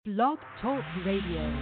Blog Talk Radio.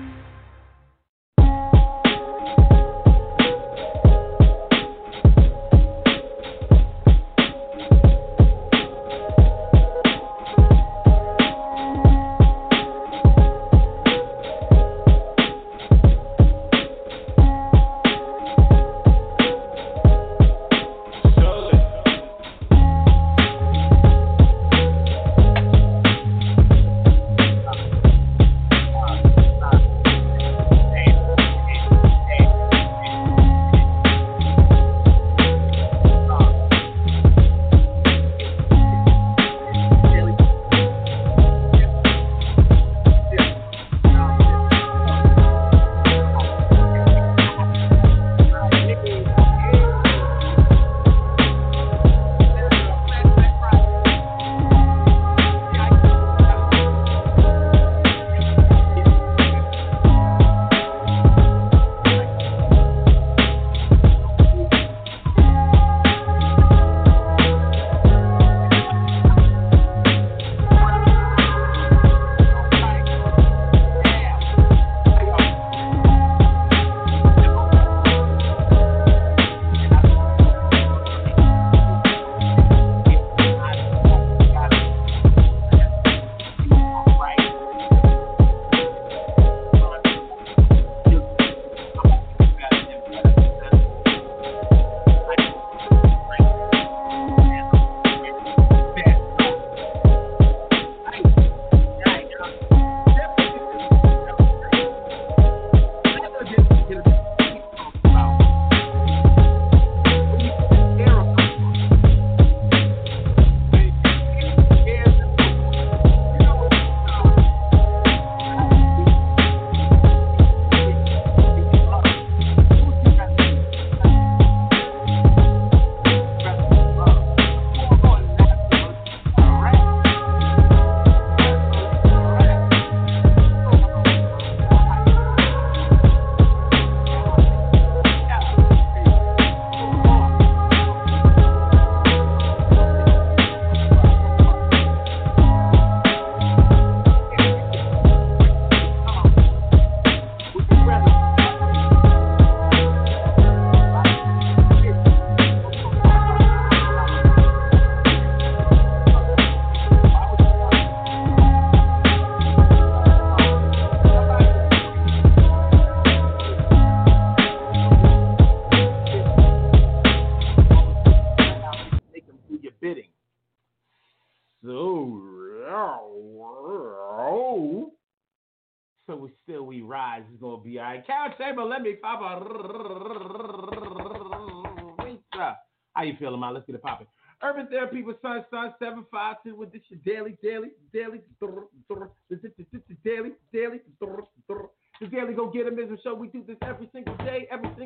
We rise is gonna be all right. Count Chamber, let me pop a. How you feeling, man? Let's get it popping. Urban Therapy with Sun 752 with this your daily. The daily go get 'em is a show. We do this every single day.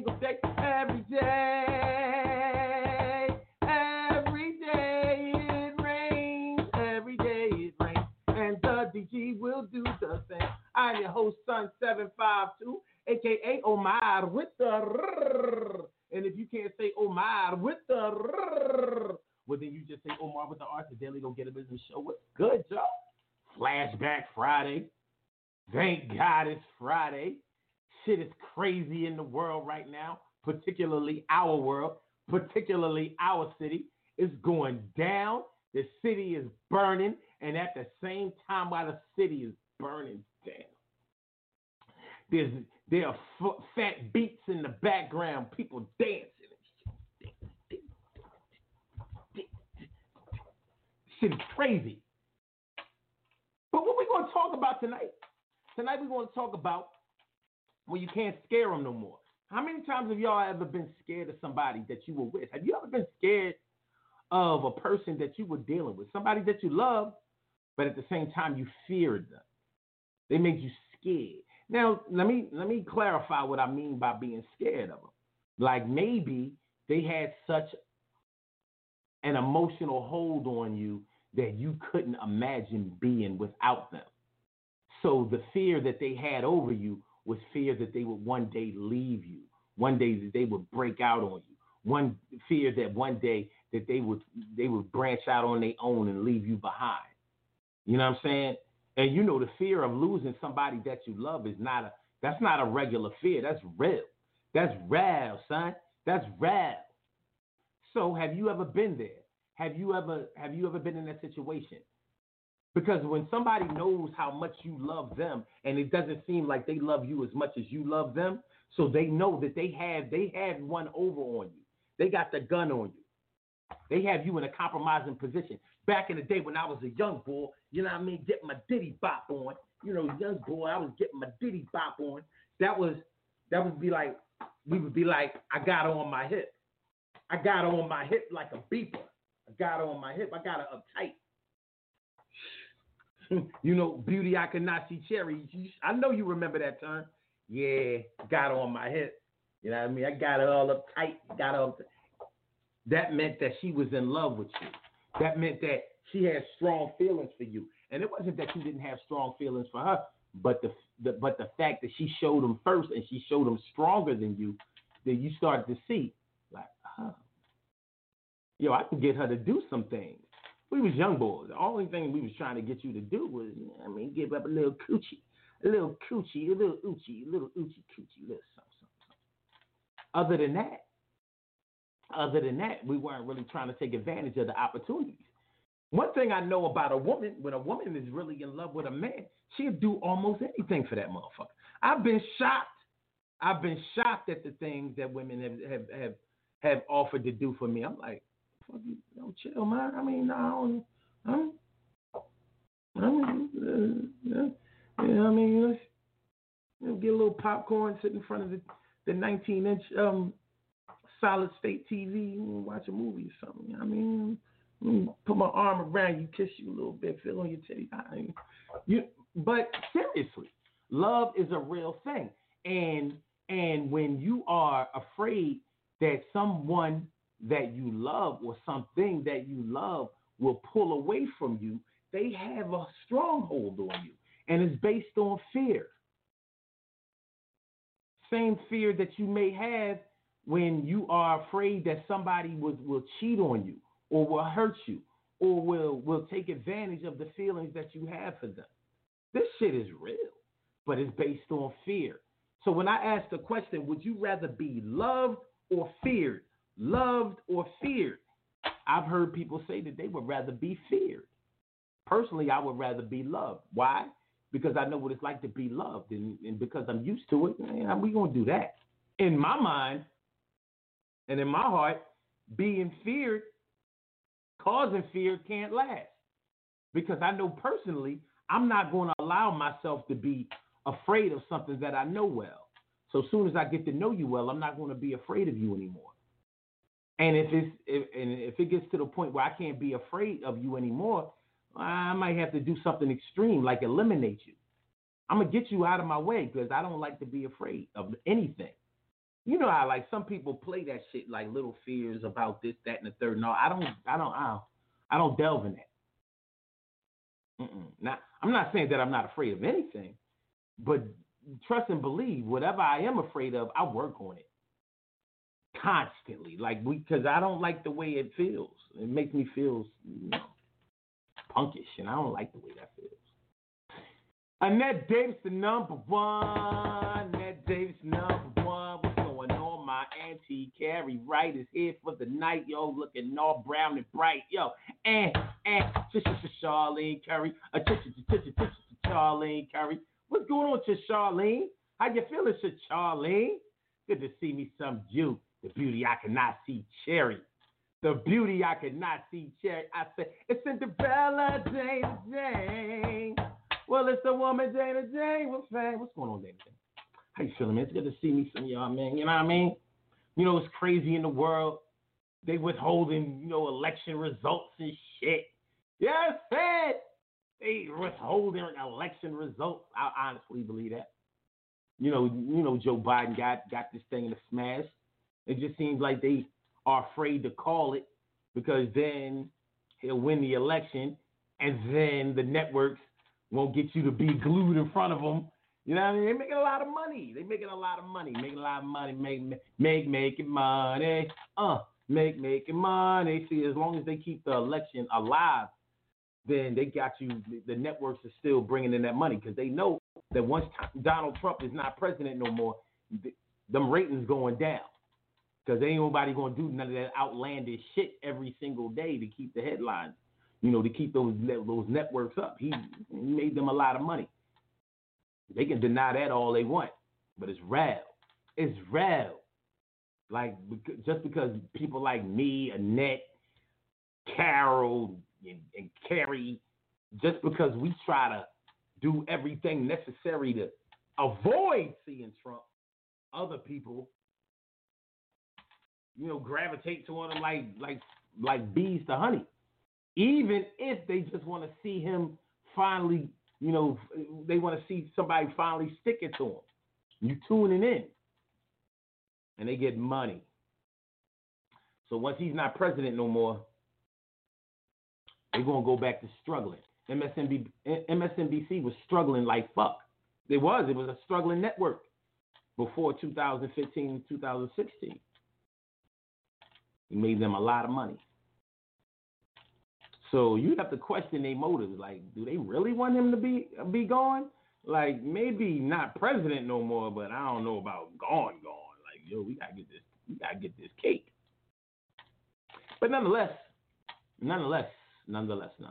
And the DG will do the same. I'm your host, Sun 752, a.k.a. Omar with the rrrr. And if you can't say Omar with the rrrr, well, then you just say Omar with the R. The Daily Go Get a Business Show. What's good, y'all? Flashback Friday. Thank God it's Friday. Shit is crazy in the world right now, particularly our world, particularly our city. It's going down. The city is burning. And at the same time, while the city is burning down, there are fat beats in the background, people dancing. Shit is crazy. But what we going to talk about tonight? Tonight we're going to talk about when you can't scare them no more. How many times have y'all ever been scared of somebody that you were with? Have you ever been scared of a person that you were dealing with, somebody that you loved, but at the same time you feared them? They made you scared. Now, let me clarify what I mean by being scared of them. Like maybe they had such an emotional hold on you that you couldn't imagine being without them. So the fear that they had over you was fear that they would one day leave you, one day that they would break out on you, one fear that one day that they would branch out on their own and leave you behind. You know what I'm saying? And you know the fear of losing somebody that you love that's not a regular fear. That's real. That's real, son. That's real. So have you ever been there? Have you ever been in that situation? Because when somebody knows how much you love them and it doesn't seem like they love you as much as you love them, so they know that they have one over on you. They got the gun on you. They have you in a compromising position. Back in the day when I was a young boy, you know what I mean, getting my diddy bop on. You know, young boy, I was getting my diddy bop on. That would be like, we would be like, I got her on my hip. I got her on my hip like a beeper. I got her on my hip. I got her uptight. You know, beauty I cannot see cherry. I know you remember that term. Yeah, got her on my hip. You know what I mean? I got her all uptight. Got her up. That meant that she was in love with you. That meant that she had strong feelings for you. And it wasn't that you didn't have strong feelings for her, but the fact that she showed them first and she showed them stronger than you, then you started to see, like, yo, I can get her to do some things. We was young boys. The only thing we was trying to get you to do was, you know what I mean, give up a little coochie, a little coochie, a little oochie, a little oochie coochie, a little something. Other than that, we weren't really trying to take advantage of the opportunities. One thing I know about a woman, when a woman is really in love with a man, she'll do almost anything for that motherfucker. I've been shocked at the things that women have offered to do for me. I'm like, fuck you, don't chill, man. I mean, let's get a little popcorn, sit in front of the 19-inch solid state TV and watch a movie or something. You know what I mean? Put my arm around you, kiss you a little bit, feel on your titty. But seriously, love is a real thing. And when you are afraid that someone that you love or something that you love will pull away from you, they have a stronghold on you. And it's based on fear. Same fear that you may have when you are afraid that somebody will cheat on you or will hurt you or will take advantage of the feelings that you have for them. This shit is real, but it's based on fear. So when I ask the question, would you rather be loved or feared? Loved or feared? I've heard people say that they would rather be feared. Personally, I would rather be loved. Why? Because I know what it's like to be loved, and because I'm used to it, man, we gonna do that. In my mind and in my heart, being feared, causing fear can't last. Because I know personally, I'm not going to allow myself to be afraid of something that I know well. So as soon as I get to know you well, I'm not going to be afraid of you anymore. And if it gets to the point where I can't be afraid of you anymore, I might have to do something extreme, like eliminate you. I'm going to get you out of my way because I don't like to be afraid of anything. You know how like some people play that shit like little fears about this, that, and the third. No, I don't delve in that. Now, I'm not saying that I'm not afraid of anything, but trust and believe, whatever I am afraid of, I work on it constantly. Because I don't like the way it feels. It makes me feel, punkish, and I don't like the way that feels. Annette Davis, the number one. Annette Davis, number one. What's going on? My auntie Carrie Wright is here for the night, yo, looking all brown and bright, yo. And Charlene Curry, Charlene Curry. What's going on, Charlene? How you feeling, Charlene? Good to see me some you, the beauty I cannot see, Cherry. The beauty I cannot see, Cherry. I said, it's Cinderella, Dana Jane. Well, it's the woman, Dana Jane. What's going on, Dana Jane? How you feeling, man? It's good to see me some y'all, man. You know what I mean? You know, it's crazy in the world. They withholding, election results and shit. Yes, man. They withholding election results. I honestly believe that. You know, Joe Biden got this thing in a smash. It just seems like they are afraid to call it because then he'll win the election and then the networks won't get you to be glued in front of them. You know what I mean? They're making a lot of money. Making money. See, as long as they keep the election alive, then they got you. The networks are still bringing in that money because they know that once Donald Trump is not president no more, them ratings going down because ain't nobody gonna do none of that outlandish shit every single day to keep the headlines, to keep those networks up. He made them a lot of money. They can deny that all they want, but it's real. It's real. Like, just because people like me, Annette, Carol, and Carrie, just because we try to do everything necessary to avoid seeing Trump, other people, gravitate toward him like bees to honey. Even if they just want to see him finally, they want to see somebody finally stick it to him. You tuning in, and they get money. So once he's not president no more, they're going to go back to struggling. MSNBC was struggling like fuck. It was a struggling network before 2015 and 2016. He made them a lot of money. So you have to question their motives. Like, do they really want him to be gone? Like, maybe not president no more, but I don't know about gone. Like, we gotta get this cake. But nonetheless, when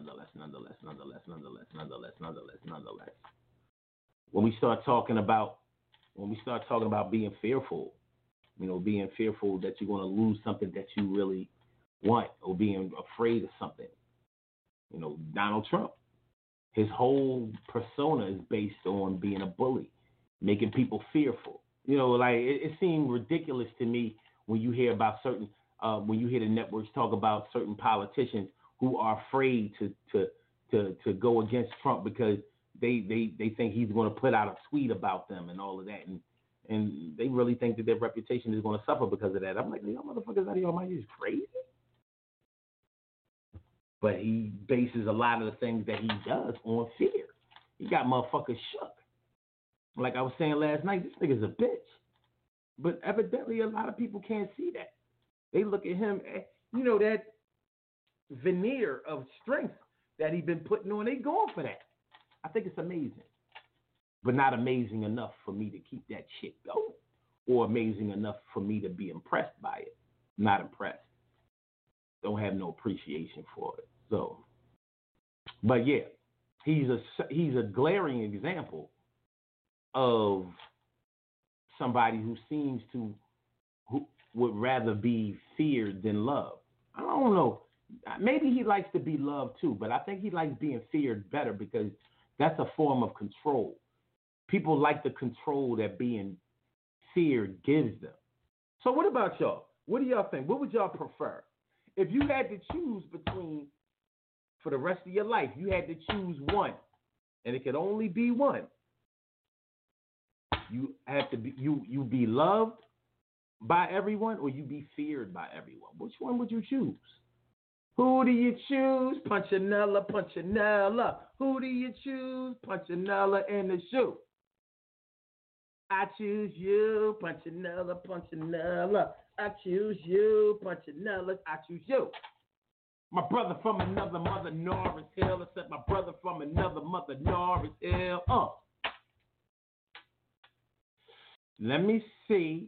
we start talking about being fearful, being fearful that you're going to lose something that you really want, or being afraid of something, Donald Trump, his whole persona is based on being a bully, making people fearful. It seemed ridiculous to me when you hear about certain, when you hear the networks talk about certain politicians who are afraid to go against Trump because they think he's going to put out a tweet about them and all of that, and they really think that their reputation is going to suffer because of that. I'm like, y'all motherfuckers out of your mind is crazy. But he bases a lot of the things that he does on fear. He got motherfuckers shook. Like I was saying last night, this nigga's a bitch. But evidently a lot of people can't see that. They look at him, that veneer of strength that he's been putting on. They going for that. I think it's amazing. But not amazing enough for me to keep that shit going. Or amazing enough for me to be impressed by it. Not impressed. Don't have no appreciation for it. So, but yeah, he's a glaring example of somebody who would rather be feared than loved. I don't know. Maybe he likes to be loved too, but I think he likes being feared better because that's a form of control. People like the control that being feared gives them. So what about y'all? What do y'all think? What would y'all prefer? If you had to choose between, for the rest of your life, you had to choose one, and it could only be one. You have to be you be loved by everyone, or you be feared by everyone. Which one would you choose? Who do you choose? Punchinella, Punchinella. Who do you choose? Punchinella in the shoe. I choose you, Punchinella, Punchinella. I choose you, Punchinella. I choose you. My brother from another mother, Norris Hill. I said my brother from another mother, Norris Hill. Let me see.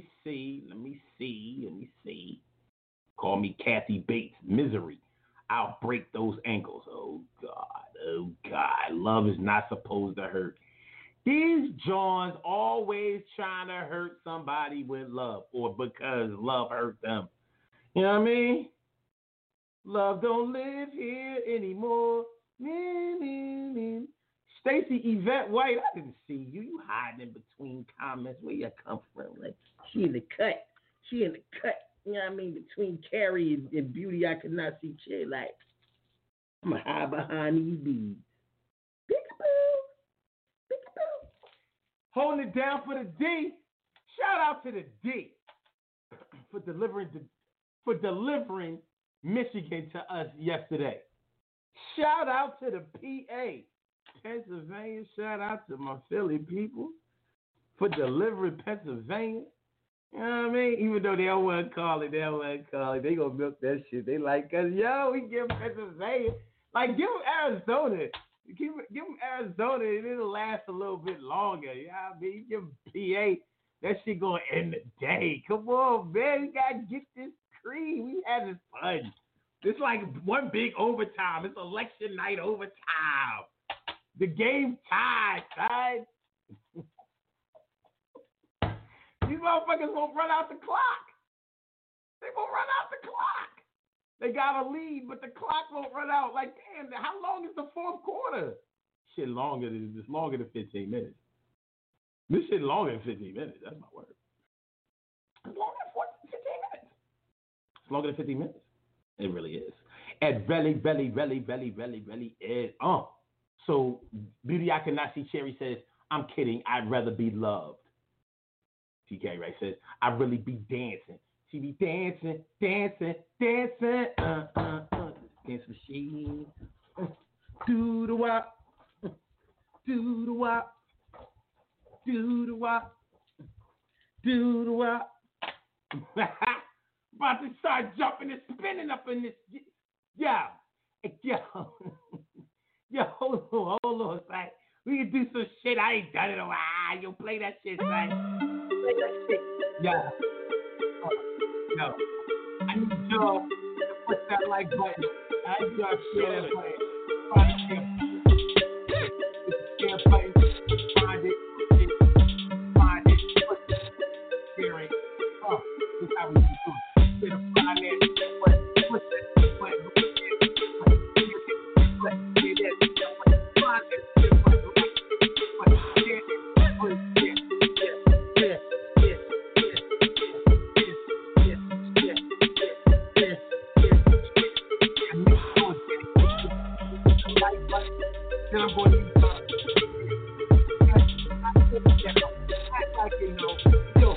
Call me Kathy Bates, Misery. I'll break those ankles. Oh, God. Love is not supposed to hurt. These Johns always trying to hurt somebody with love or because love hurt them. You know what I mean? Love don't live here anymore. Stacey Yvette White, I didn't see you. You hiding in between comments. Where you come from? Like, she in the cut. You know what I mean? Between Carrie and Beauty, I could not see shit. Like, I'm going to hide behind these beads. Peekaboo. Holding it down for the D. Shout out to the D for delivering Michigan to us yesterday. Shout out to the PA, Pennsylvania. Shout out to my Philly people for delivering Pennsylvania. You know what I mean? Even though they don't want to call it, they going to milk that shit. They like, cause yo, we give Pennsylvania. Like, give them Arizona. Give them Arizona, and it'll last a little bit longer. You know what I mean? Give them PA. That shit gonna end the day. Come on, man. We gotta get this cream. We having fun. It's like one big overtime. It's election night overtime. The game tied, guys. These motherfuckers won't run out the clock. They won't run out the clock. They got a lead, but the clock won't run out. Like, damn, how long is the fourth quarter? Shit longer than 15 minutes. This shit longer than 15 minutes. That's my word. It's longer than 15 minutes. It's longer than 15 minutes. It really is. It really is. So Beauty I Cannot See Cherry says, I'm kidding. I'd rather be loved. TK Ray says, I'd really be dancing. She be dancing. Dance machine. Do the wop. Do the wop. Do the wop. Do the wop. About to start jumping and spinning up in this. Yo, hold on, son. We can do some shit. I ain't done it in a while. Yo, play that shit, son. Play that shit. Yo, I need y'all to push that like button. I need y'all to share that button. Share button. Find it. Push it. Share it. This is how we do it. Get a find it. Push it. Push it. Then I'm going to use act like you know. Yo,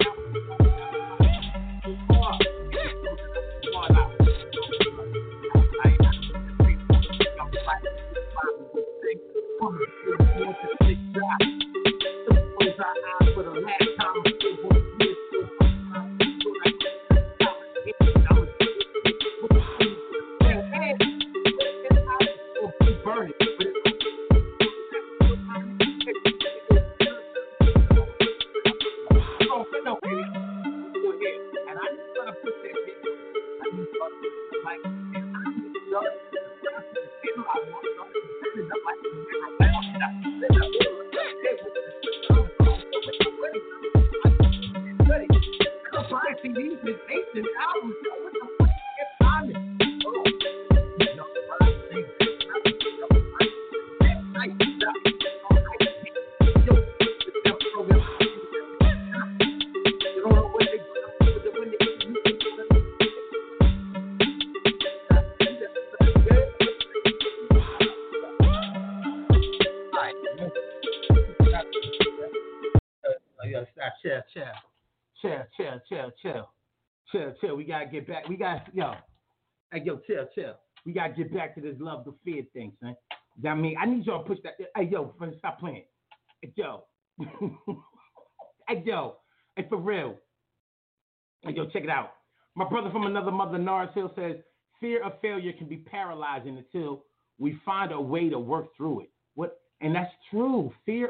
Chill. We gotta get back. Chill. We gotta get back to this love to fear thing, son. I mean, I need y'all to push that. Hey, yo, friend, stop playing. Hey, yo. Hey, for real. Hey, yo, check it out. My brother from another mother, Nars Hill, says, fear of failure can be paralyzing until we find a way to work through it. And that's true. Fear.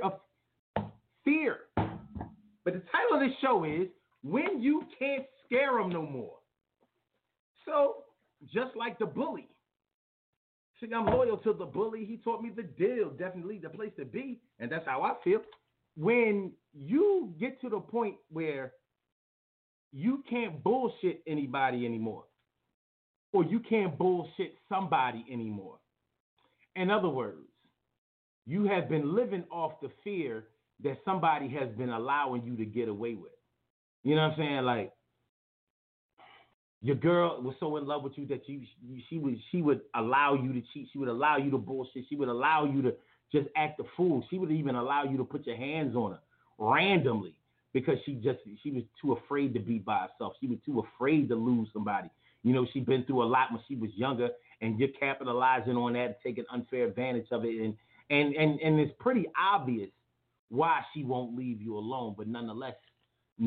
But the title of this show is When You Can't Scare Them No More. So, just like the bully. See, I'm loyal to the bully. He taught me the deal. Definitely the place to be. And that's how I feel. When you get to the point where you can't bullshit anybody anymore, or you can't bullshit somebody anymore. In other words, you have been living off the fear that somebody has been allowing you to get away with. You know what I'm saying? Like, your girl was so in love with you that she would allow you to cheat. She would allow you to bullshit. She would allow you to just act a fool. She would even allow you to put your hands on her randomly because she was too afraid to be by herself. She was too afraid to lose somebody. You know, she'd been through a lot when she was younger, and you're capitalizing on that and taking unfair advantage of it. And it's pretty obvious why she won't leave you alone. But nonetheless,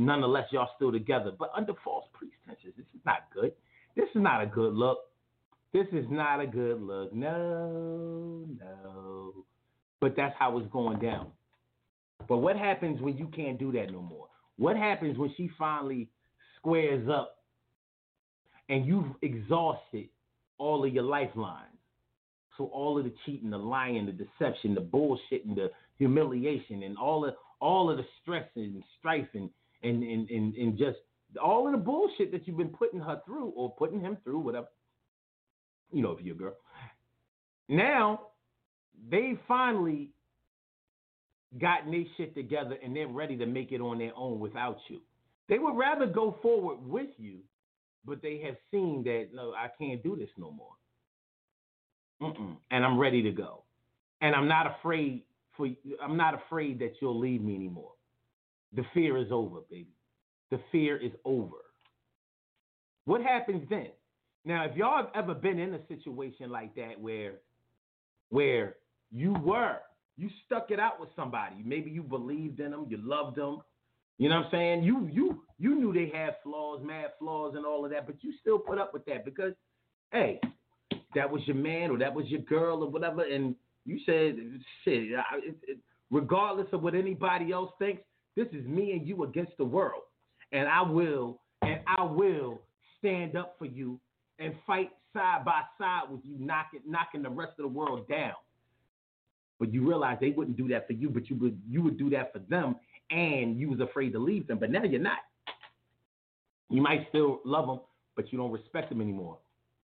y'all still together. But under false pretenses, this is not good. This is not a good look. This is not a good look. No, no. But that's how it's going down. But what happens when you can't do that no more? What happens when she finally squares up and you've exhausted all of your lifelines? So all of the cheating, the lying, the deception, the bullshit, and the humiliation, and all of the stress and strife and just all of the bullshit that you've been putting her through or putting him through, whatever. You know, if you're a girl. Now, they finally gotten their shit together and they're ready to make it on their own without you. They would rather go forward with you, but they have seen that, no, I can't do this no more. And I'm ready to go. And I'm not afraid that you'll leave me anymore. The fear is over, baby. The fear is over. What happens then? Now, if y'all have ever been in a situation like that where you stuck it out with somebody, maybe you believed in them, you loved them, you know what I'm saying? You knew they had flaws, mad flaws and all of that, but you still put up with that because, hey, that was your man or that was your girl or whatever, and you said, shit, regardless of what anybody else thinks, this is me and you against the world, and I will stand up for you and fight side by side with you, knocking the rest of the world down. But you realize they wouldn't do that for you, but you would do that for them, and you was afraid to leave them. But now you're not. You might still love them, but you don't respect them anymore.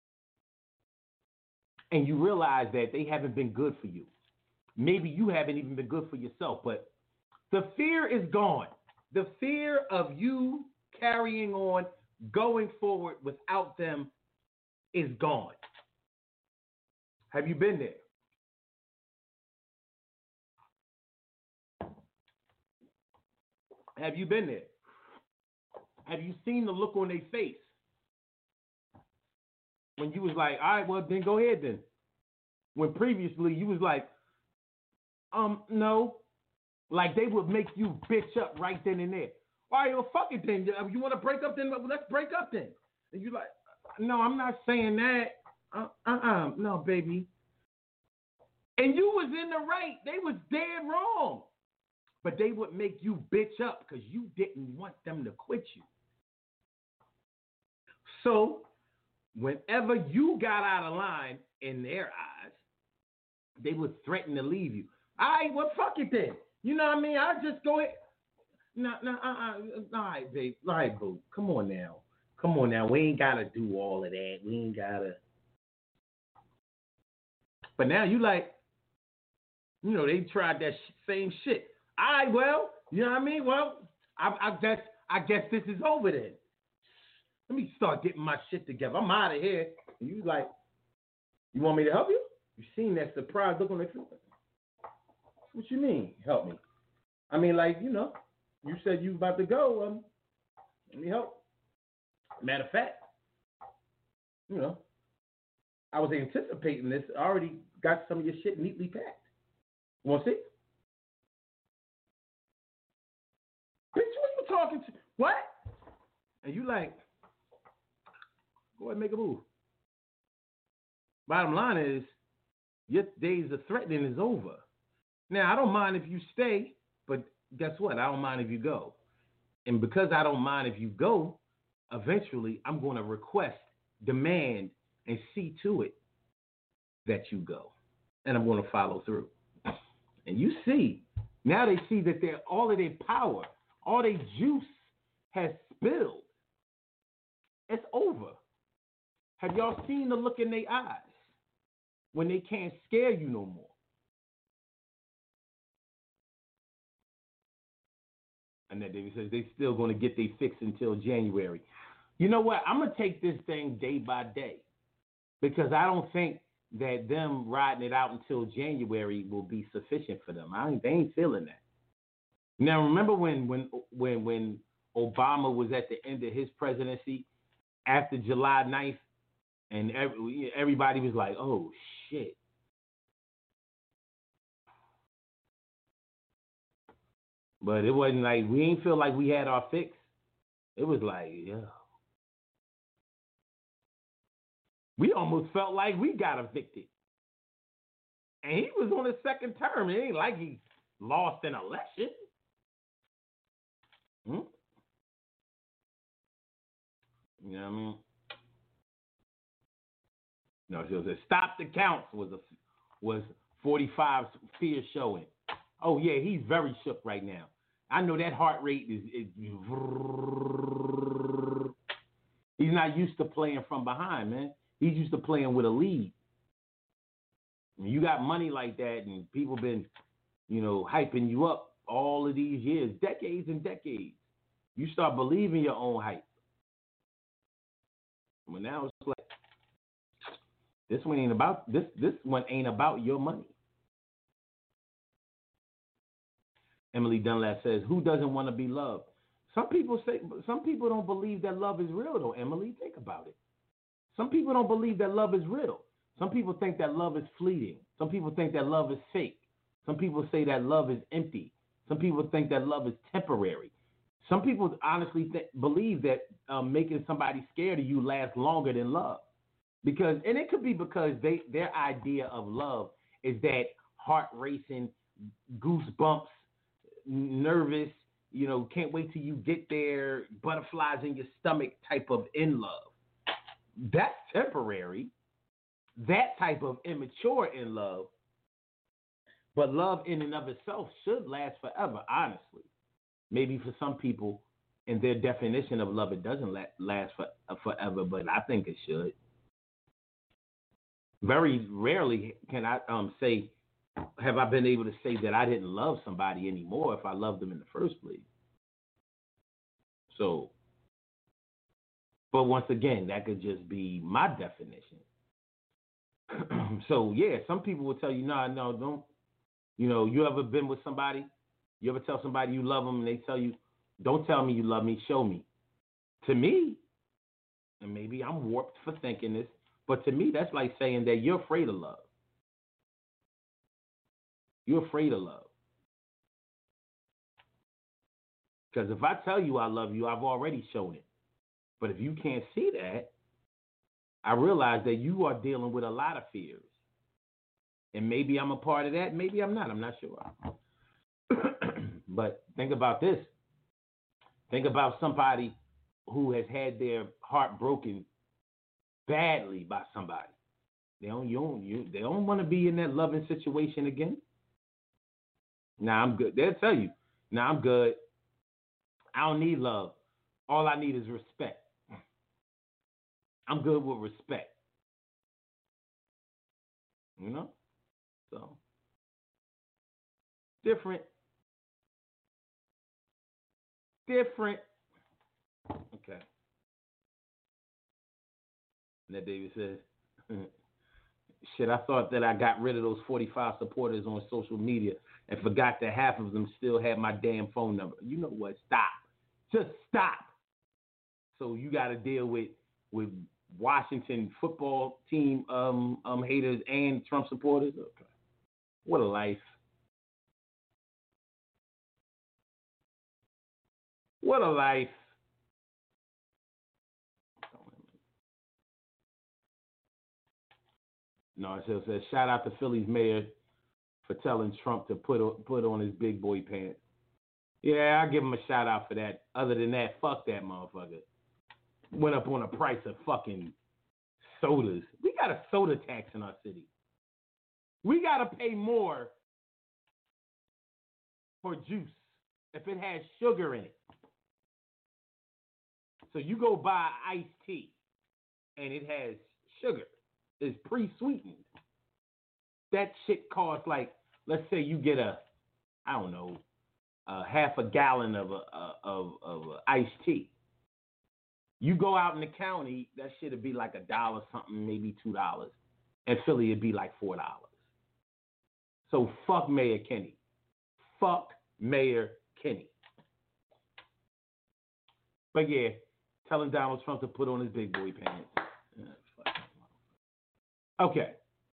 And you realize that they haven't been good for you. Maybe you haven't even been good for yourself, but the fear is gone. The fear of you carrying on, going forward without them is gone. Have you been there? Have you been there? Have you seen the look on their face when you was like, all right, well, then go ahead then. When previously you was like, no. Like they would make you bitch up right then and there. All right, well, fuck it then. You want to break up then? Let's break up then. And you like, no, I'm not saying that. No, baby. And you was in the right. They was dead wrong. But they would make you bitch up because you didn't want them to quit you. So whenever you got out of line in their eyes, they would threaten to leave you. All right, well, fuck it then. You know what I mean? I'll just go ahead. No, all right, babe. All right, boo. Come on now. We ain't got to do all of that. We ain't got to. But now you like, you know, they tried that same shit. All right, well, you know what I mean? Well, I guess this is over then. Let me start getting my shit together. I'm out of here. And you like, you want me to help you? You seen that surprise look on their face? What you mean, help me? I mean, like, you know, you said you about to go. Let me help. Matter of fact, you know, I was anticipating this. I already got some of your shit neatly packed. You want to see? Bitch, what you talking to? What? And you like, go ahead and make a move. Bottom line is, your days of threatening is over. Now, I don't mind if you stay, but guess what? I don't mind if you go. And because I don't mind if you go, eventually I'm going to request, demand, and see to it that you go. And I'm going to follow through. And you see, now they see that all of their power, all their juice has spilled. It's over. Have y'all seen the look in their eyes when they can't scare you no more? And then David says they're still going to get their fix until January. You know what? I'm going to take this thing day by day because I don't think that them riding it out until January will be sufficient for them. They ain't feeling that. Now, remember when Obama was at the end of his presidency after July 9th and everybody was like, oh, shit. But it wasn't like, we ain't feel like we had our fix. It was like, yeah. We almost felt like we got evicted. And he was on his second term. It ain't like he lost an election. You know what I mean? No, she said, "Stop the counts" was 45's fear showing. Oh yeah, he's very shook right now. I know that heart rate is he's not used to playing from behind, man. He's used to playing with a lead. When you got money like that and people been, hyping you up all of these years, decades and decades, you start believing your own hype. But now it's like this one ain't about this one ain't about your money. Emily Dunlap says, "Who doesn't want to be loved?" Some people don't believe that love is real though, Emily. Think about it. Some people don't believe that love is real. Some people think that love is fleeting. Some people think that love is fake. Some people say that love is empty. Some people think that love is temporary. Some people honestly believe that making somebody scared of you lasts longer than love. And it could be because their idea of love is that heart racing, goosebumps, nervous, can't wait till you get there, butterflies in your stomach type of in love. That's temporary. That type of immature in love. But love in and of itself should last forever, honestly. Maybe for some people, in their definition of love, it doesn't last forever, but I think it should. Very rarely can I have I been able to say that I didn't love somebody anymore if I loved them in the first place. So, but once again, that could just be my definition. So, yeah, some people will tell you, no, don't. You ever been with somebody? You ever tell somebody you love them and they tell you, don't tell me you love me, show me. To me, and maybe I'm warped for thinking this, but to me, that's like saying that you're afraid of love. You're afraid of love. Because if I tell you I love you, I've already shown it. But if you can't see that, I realize that you are dealing with a lot of fears. And maybe I'm a part of that. Maybe I'm not. I'm not sure. But think about this. Think about somebody who has had their heart broken badly by somebody. They don't want to be in that loving situation again. Nah, I'm good. They'll tell you, nah, I'm good. I don't need love. All I need is respect. I'm good with respect. So different. Okay. Ned Davis says, shit, I thought that I got rid of those 45 supporters on social media and forgot that half of them still had my damn phone number. You know what? Stop. Just stop. So you got to deal with Washington football team haters and Trump supporters? Okay. What a life. What a life. No, it says, shout out to Philly's mayor for telling Trump to put on his big boy pants. Yeah, I give him a shout out for that. Other than that, fuck that motherfucker. Went up on the price of fucking sodas. We got a soda tax in our city. We got to pay more for juice if it has sugar in it. So you go buy iced tea and it has sugar. It's pre-sweetened. That shit costs like, let's say you get a half a gallon of iced tea. You go out in the county, that shit would be like $1 something, maybe $2. In Philly, it'd be like $4. So fuck Mayor Kenny. Fuck Mayor Kenny. But yeah, telling Donald Trump to put on his big boy pants. Okay.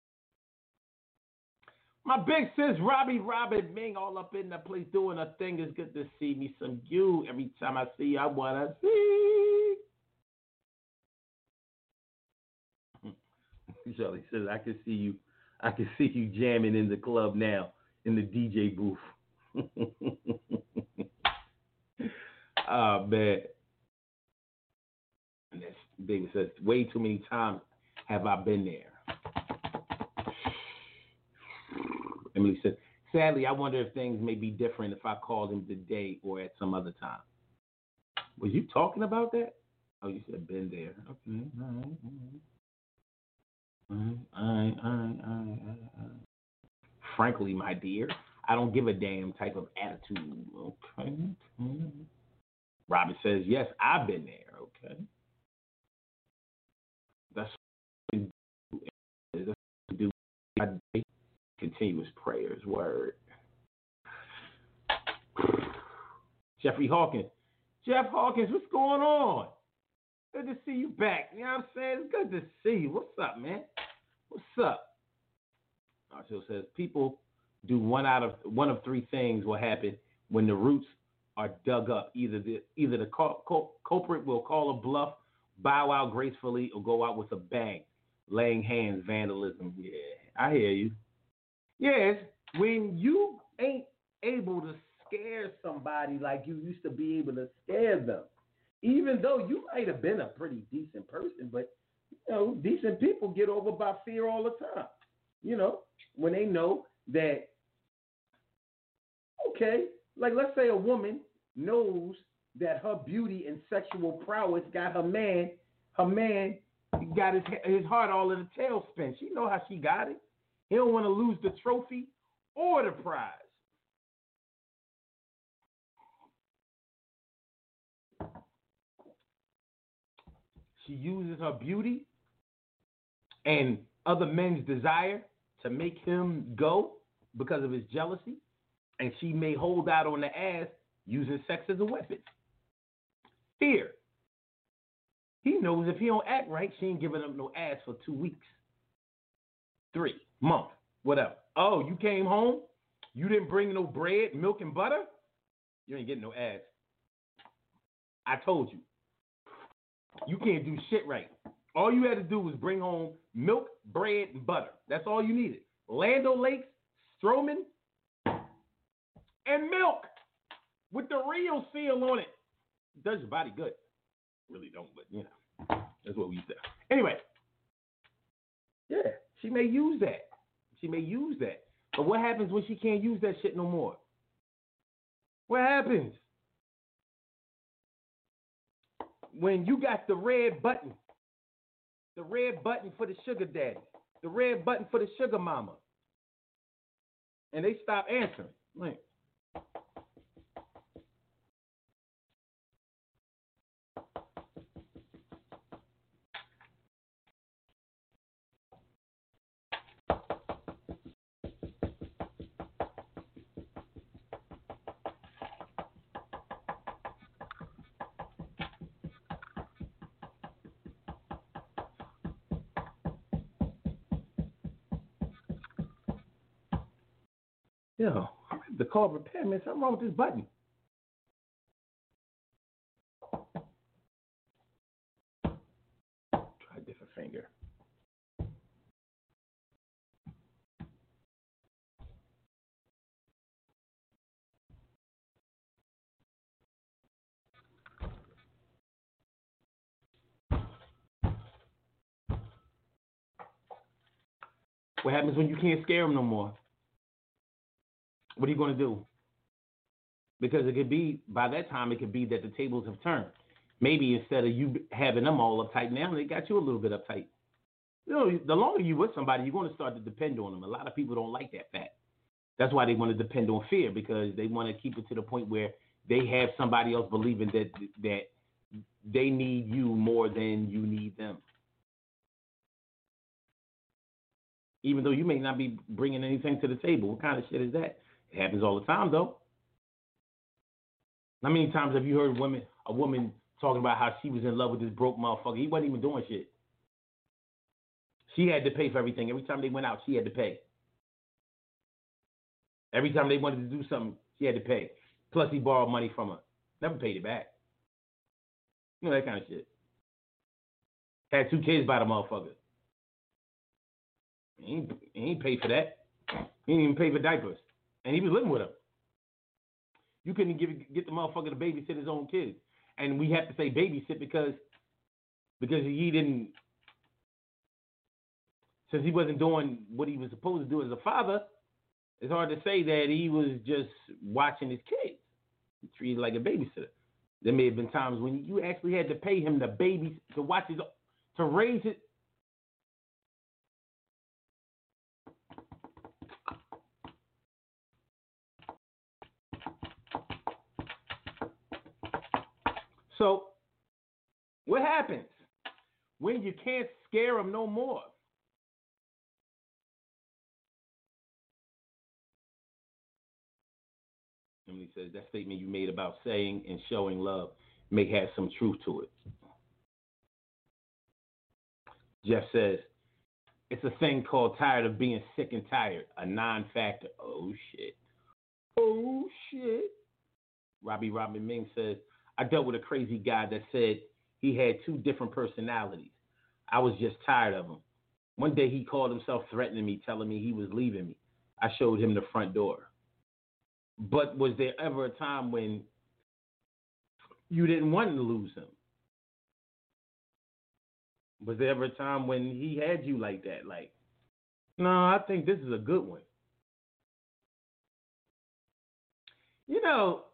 My big sis, Robbie Robin Ming, all up in the place doing her thing. It's good to see me some you. Every time I see you, I want to see. Shirley says, I can see you jamming in the club now, in the DJ booth. Oh, man. And that's, David says, way too many times have I been there. Emily says, sadly, I wonder if things may be different if I called him today or at some other time. Was you talking about that? Oh, you said been there. Okay. All right. Frankly, my dear, I don't give a damn type of attitude. Okay. Robin says, yes, I've been there. Okay. That's do continuous prayers. Word. Jeffrey Hawkins. Jeff Hawkins, what's going on? Good to see you back. You know what I'm saying? It's good to see you. What's up, man? What's up? Marshall says people do one of three things will happen when the roots are dug up. Either the culprit will call a bluff, bow out gracefully, or go out with a bang, laying hands, vandalism. Yeah, I hear you. Yes, when you ain't able to scare somebody like you used to be able to scare them, even though you might have been a pretty decent person, but decent people get over by fear all the time. When they know that, okay, like let's say a woman knows that her beauty and sexual prowess got her man got his heart all in a tailspin. She know how she got it. He don't want to lose the trophy or the prize. She uses her beauty and other men's desire to make him go because of his jealousy, and she may hold out on the ass using sex as a weapon. Fear. He knows if he don't act right, she ain't giving him no ass for 2 weeks, 3 months, whatever. Oh, you came home? You didn't bring no bread, milk, and butter? You ain't getting no ass. I told you. You can't do shit right. All you had to do was bring home milk, bread, and butter. That's all you needed. Land O'Lakes, Stroman, and milk with the real seal on it. Does your body good. Really don't, but that's what we used to. Anyway, yeah, she may use that. But what happens when she can't use that shit no more? What happens? When you got the red button for the sugar daddy, the red button for the sugar mama, and they stop answering. Like, the call repairman, something wrong with this button. Try a different finger. What happens when you can't scare them no more? What are you going to do? Because it could be, by that time, it could be that the tables have turned. Maybe instead of you having them all uptight now, they got you a little bit uptight. The longer you with somebody, you're going to start to depend on them. A lot of people don't like that fact. That's why they want to depend on fear, because they want to keep it to the point where they have somebody else believing that they need you more than you need them. Even though you may not be bringing anything to the table. What kind of shit is that? It happens all the time, though. How many times have you heard a woman talking about how she was in love with this broke motherfucker? He wasn't even doing shit. She had to pay for everything. Every time they went out, she had to pay. Every time they wanted to do something, she had to pay. Plus, he borrowed money from her. Never paid it back. That kind of shit. Had 2 kids by the motherfucker. He ain't pay for that. He didn't even pay for diapers. And he was living with him. You couldn't get the motherfucker to babysit his own kids. And we have to say babysit because he didn't, since he wasn't doing what he was supposed to do as a father, it's hard to say that he was just watching his kids. He treated like a babysitter. There may have been times when you actually had to pay him to watch to raise it. So, what happens when you can't scare them no more? Emily says that statement you made about saying and showing love may have some truth to it. Jeff says, it's a thing called tired of being sick and tired, a non-factor. Oh, shit. Oh, shit. Robin Ming says, I dealt with a crazy guy that said he had two different personalities. I was just tired of him. One day he called himself threatening me, telling me he was leaving me. I showed him the front door. But was there ever a time when you didn't want to lose him? Was there ever a time when he had you like that? Like, no, I think this is a good one. You know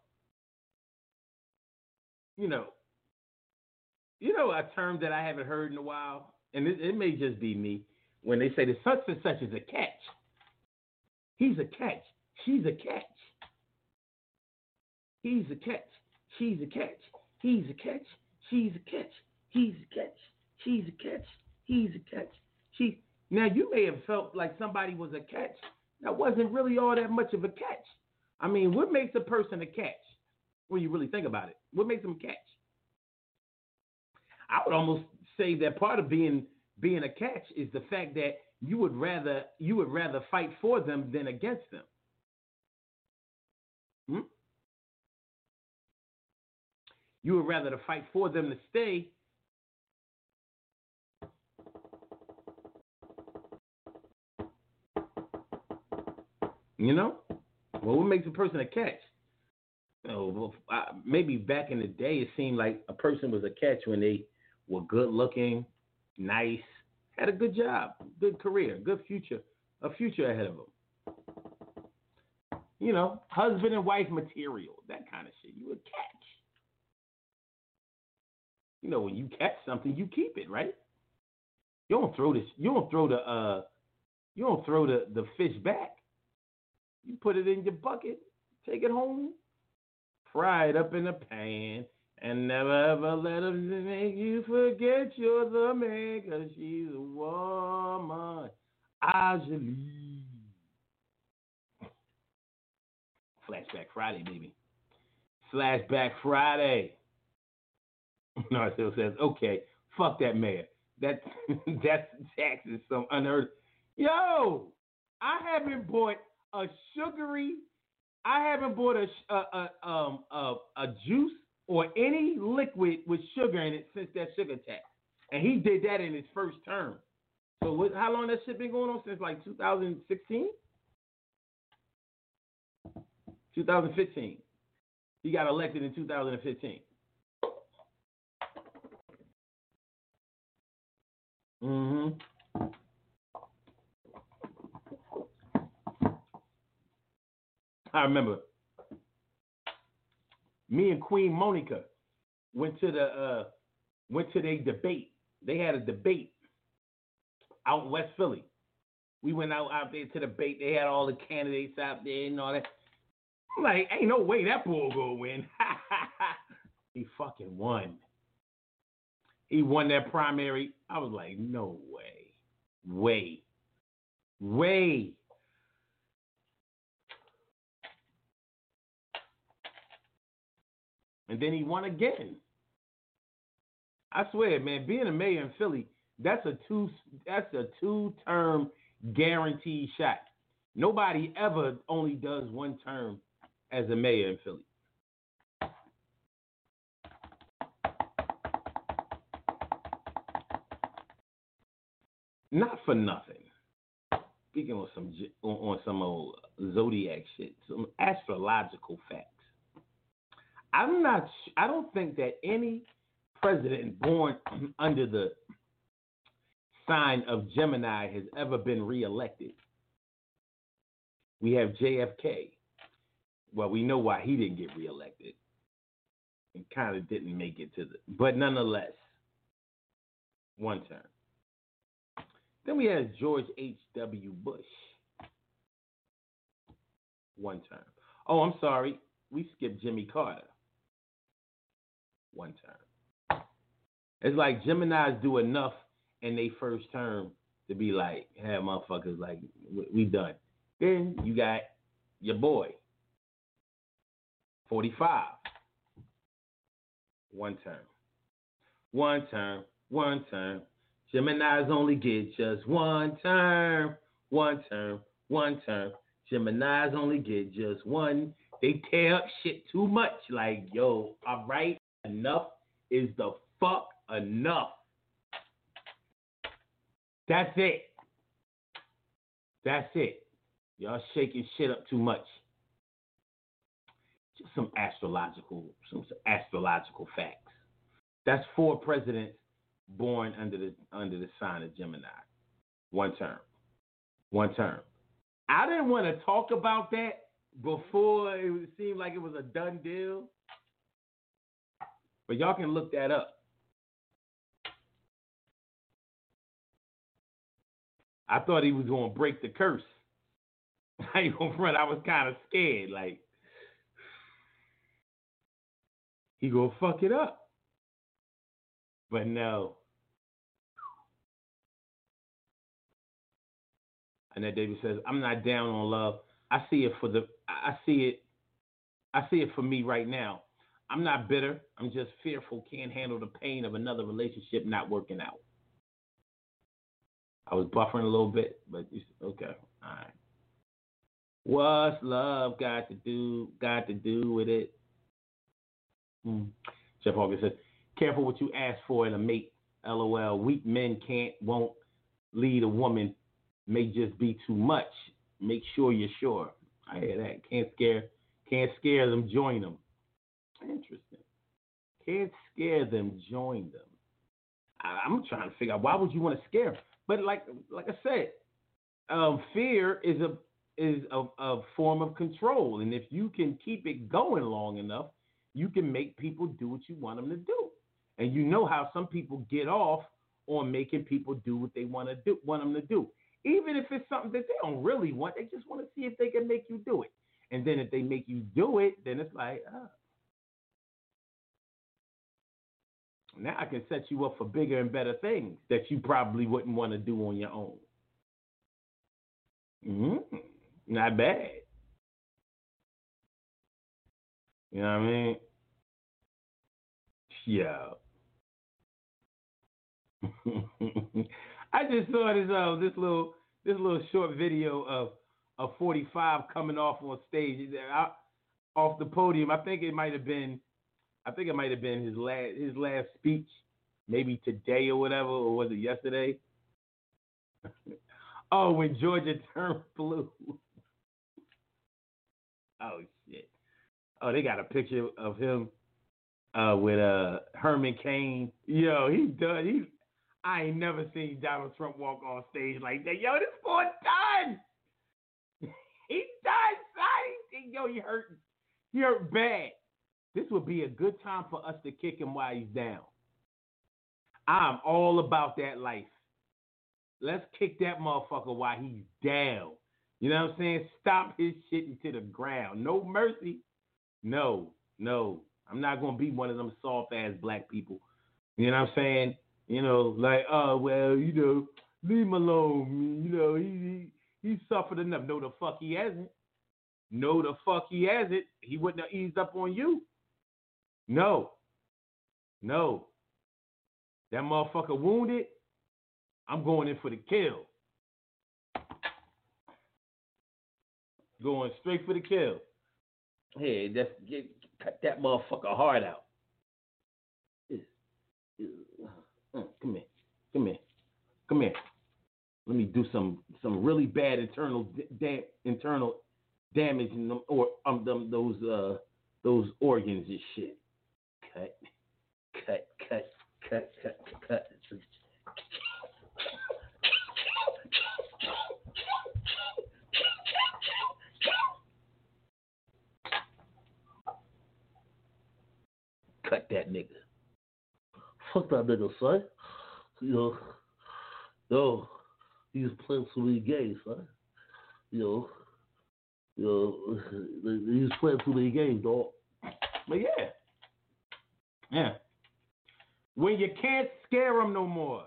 a term that I haven't heard in a while, and it may just be me, when they say that such and such is a catch. He's a catch. She's a catch. He's a catch. She's a catch. He's a catch. She's a catch. He's a catch. She's a catch. He's a catch. Now, you may have felt like somebody was a catch. That wasn't really all that much of a catch. I mean, what makes a person a catch? When you really think about it, what makes them a catch? I would almost say that part of being a catch is the fact that you would rather fight for them than against them. You would rather to fight for them to stay. You know? Well, what makes a person a catch? Maybe back in the day, it seemed like a person was a catch when they were good looking, nice, had a good job, good career, good future, a future ahead of them. You know, husband and wife material, that kind of shit. You a catch. You know, when you catch something, you keep it, right? You don't throw the fish back. You put it in your bucket, take it home, fry it up in a pan, and never ever let her make you forget you're the man, 'cause she's a woman. Ajali. Flashback Friday, baby. Flashback Friday. No, it still says, okay, fuck that mayor. That's tax is some unheard. Yo, I haven't bought a juice or any liquid with sugar in it since that sugar tax. And he did that in his first term. So how long that shit been going on? Since like 2016? 2015. He got elected in 2015. Mm-hmm. I remember me and Queen Monica went to their debate. They had a debate out in West Philly. We went out there to the debate. They had all the candidates out there and all that. I'm like, ain't no way that bull gonna win. He fucking won. He won that primary. I was like, no way. And then he won again. I swear, man, being a mayor in Philly, that's a two-term guaranteed shot. Nobody ever only does one term as a mayor in Philly. Not for nothing. speaking on some old zodiac shit, some astrological facts. I don't think that any president born under the sign of Gemini has ever been reelected. We have JFK. Well, we know why he didn't get reelected. And kind of didn't make it but nonetheless, one term. Then we had George H.W. Bush. One term. Oh, I'm sorry. We skipped Jimmy Carter. One term. It's like Geminis do enough in their first term to be like, hey, motherfuckers, like, we done. Then you got your boy, 45. One term. One term. One term. Geminis only get just one term. One term. One term. Geminis only get just one. They tear up shit too much. Like, yo, all right, enough is the fuck enough. That's it. That's it. Y'all shaking shit up too much. Just some astrological facts. That's 4 presidents born under the sign of Gemini. One term. One term. I didn't want to talk about that before it seemed like it was a done deal. But y'all can look that up. I thought he was going to break the curse. I ain't gonna front. I was kind of scared. Like, he gonna fuck it up. But no. Annette Davis says, I'm not down on love. I see it for me right now. I'm not bitter. I'm just fearful, can't handle the pain of another relationship not working out. I was buffering a little bit, but okay. All right. What's love got to do with it? Jeff Hawkins says, careful what you ask for in a mate. LOL. Weak men won't lead a woman. May just be too much. Make sure you're sure. I hear that. Can't scare them, join them. Interesting. Can't scare them, join them. I'm trying to figure out why would you want to scare them? But like I said, fear is a form of control, and if you can keep it going long enough, you can make people do what you want them to do. And you know how some people get off on making people do what they want them to do, even if it's something that they don't really want. They just want to see if they can make you do it. And then if they make you do it, then it's like, now I can set you up for bigger and better things that you probably wouldn't want to do on your own. Not bad. You know what I mean? Yeah. I just saw this little short video of 45 coming off on stage, off the podium. I think it might have been his last speech, maybe today or whatever, or was it yesterday? Oh, when Georgia turned blue. Oh shit. Oh, they got a picture of him with Herman Cain. Yo, he done. I ain't never seen Donald Trump walk on stage like that. Yo, this boy done. He done, son. Yo, he hurt. He hurt bad. This would be a good time for us to kick him while he's down. I'm all about that life. Let's kick that motherfucker while he's down. You know what I'm saying? Stomp his shit into the ground. No mercy. No. I'm not going to be one of them soft-ass black people. You know what I'm saying? You know, like, oh, well, you know, leave him alone. You know, he suffered enough. No, the fuck he hasn't. No, the fuck he hasn't. He wouldn't have eased up on you. No. That motherfucker wounded. I'm going in for the kill. Going straight for the kill. Hey, cut that motherfucker heart out. Come here. Let me do some really bad internal damage in them or those organs and shit. Cut. Cut that nigga. Fuck that nigga, son. Yo, he was playing too many games, son. He was playing too many games, dog. But yeah. When you can't scare them no more.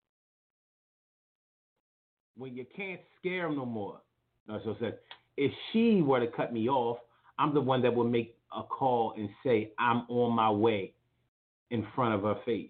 That's what I said. If she were to cut me off, I'm the one that would make a call and say, I'm on my way in front of her face.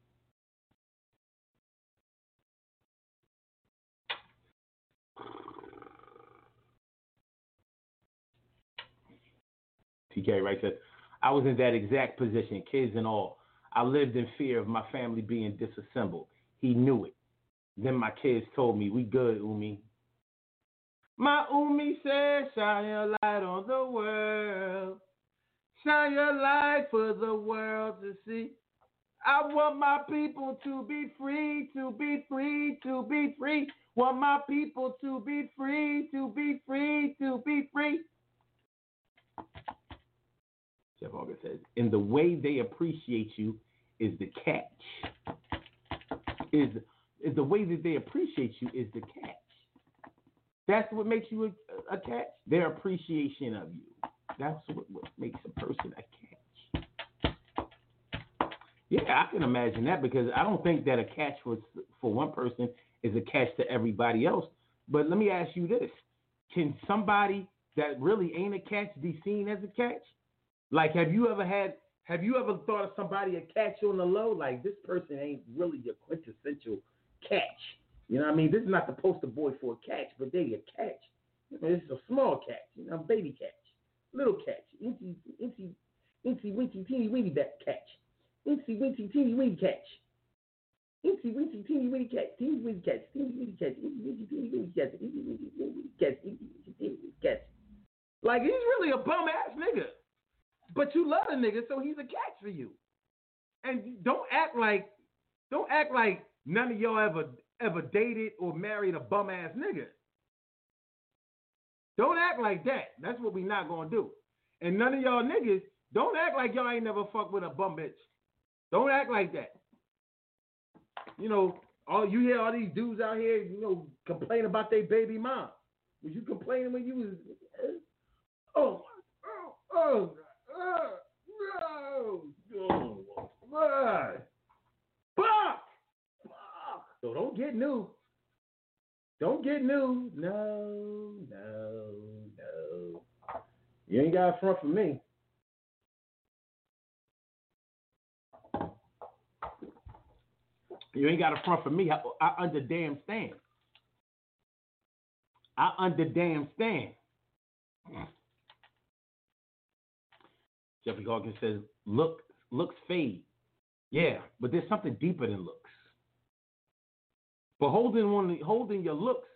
TK Wright says, I was in that exact position, kids and all. I lived in fear of my family being disassembled. He knew it. Then my kids told me, we good, Umi. My Umi said, shine your light on the world. Shine your light for the world to see. I want my people to be free, to be free, to be free. Want my people to be free, to be free, to be free. Jeff August says, and the way they appreciate you is the catch. Is the way that they appreciate you is the catch. That's what makes you a catch. Their appreciation of you. That's what makes a person a catch. Yeah, I can imagine that because I don't think that a catch for one person is a catch to everybody else. But let me ask you this. Can somebody that really ain't a catch be seen as a catch? Like, have you ever thought of somebody a catch on the low? Like, this person ain't really your quintessential catch. You know what I mean? This is not the poster boy for a catch, but they a catch. This is a small catch, baby catch, little catch, incy, wincy, teeny, weeny catch, incy, wincy, teeny, weeny catch, incy, wincy, teeny, weeny catch, teeny, weeny catch, teeny, weeny catch, incy, wincy, teeny, weeny catch, incy, wincy, teeny, weeny catch, incy, wincy, teeny, weeny catch. Like, he's really a bum ass nigga, but you love a nigga, so he's a catch for you. And don't act like none of y'all ever dated or married a bum ass nigga. Don't act like that. That's what we not gonna do. And none of y'all niggas, don't act like y'all ain't never fucked with a bum bitch. Don't act like that. You hear all these dudes out here, complain about their baby mom. Was you complaining when you was? Fuck! So don't get new. No. You ain't got a front for me. You ain't got a front for me. I under damn stand. Jeffrey Hawkins says, looks fade. Yeah, but there's something deeper than looks. But holding your looks.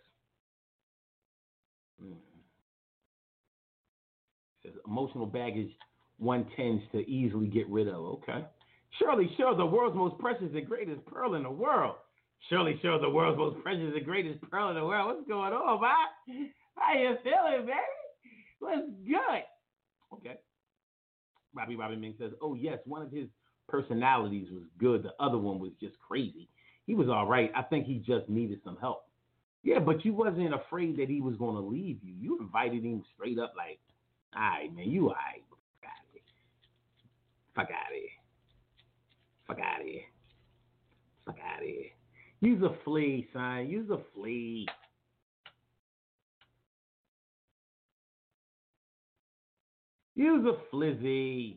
Says emotional baggage one tends to easily get rid of. Okay. Surely, the world's most precious and greatest pearl in the world. Surely, the world's most precious and greatest pearl in the world. What's going on, man? How you feeling, baby? What's good? Okay. Robbie Ming says, oh, yes, one of his personalities was good. The other one was just crazy. He was all right. I think he just needed some help. Yeah, but you wasn't afraid that he was going to leave you. You invited him straight up like, all right, man, you all right. Fuck out of here. Use a flea, son. Use a flea. Use a flizzy.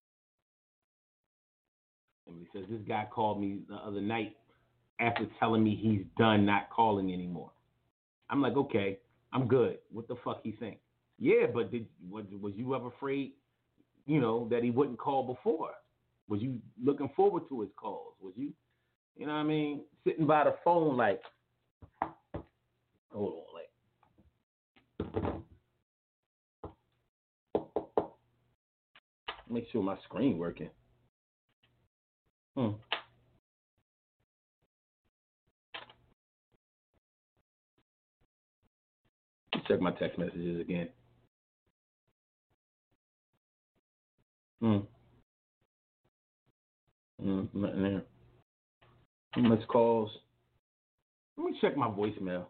Emily says, this guy called me the other night after telling me he's done not calling anymore. I'm like, okay, I'm good. What the fuck he think? Yeah, but was you ever afraid, that he wouldn't call before? Was you looking forward to his calls? Was you, sitting by the phone like, Hold on, make sure my screen working. Let me check my text messages again. Nothing there. Missed calls. Let me check my voicemail.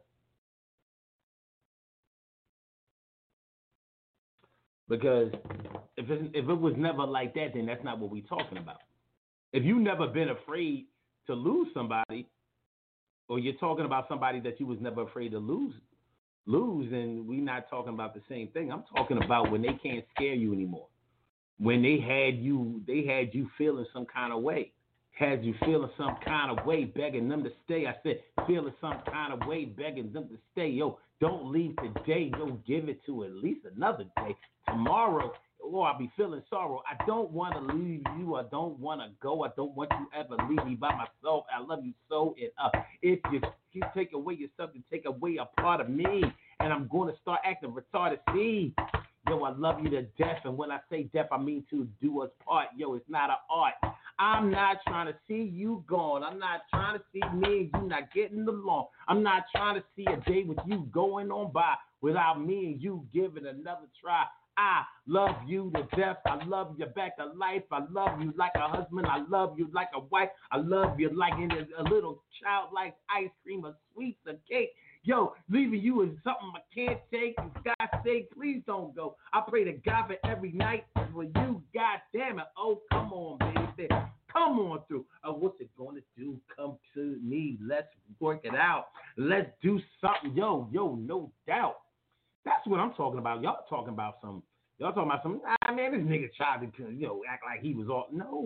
Because if it was never like that, then that's not what we're talking about. If you've never been afraid to lose somebody, or you're talking about somebody that you was never afraid to lose, and we're not talking about the same thing. I'm talking about when they can't scare you anymore. When they had you feeling some kind of way. Had you feeling some kind of way, begging them to stay. I said, feeling some kind of way, begging them to stay. Yo, don't leave today. Yo, give it to at least another day. Tomorrow, I'll be feeling sorrow. I don't want to leave you. I don't want to go. I don't want you ever leave me by myself. I love you so. And if you take away yourself, you take away a part of me. And I'm going to start acting retarded. See? Yo, I love you to death. And when I say death, I mean to do us part. Yo, it's not an art. I'm not trying to see you gone. I'm not trying to see me and you not getting along. I'm not trying to see a day with you going on by without me and you giving another try. I love you to death. I love you back to life. I love you like a husband. I love you like a wife. I love you like a little child likes ice cream, a sweets, a cake. Yo, leaving you is something I can't take. For God's sake, please don't go. I pray to God for every night for you. God damn it. Oh, come on, baby. Come on through. What's it going to do? Come to me. Let's work it out. Let's do something. Yo, no doubt. That's what I'm talking about. Y'all talking about some, man, this nigga tried to, act like he was all.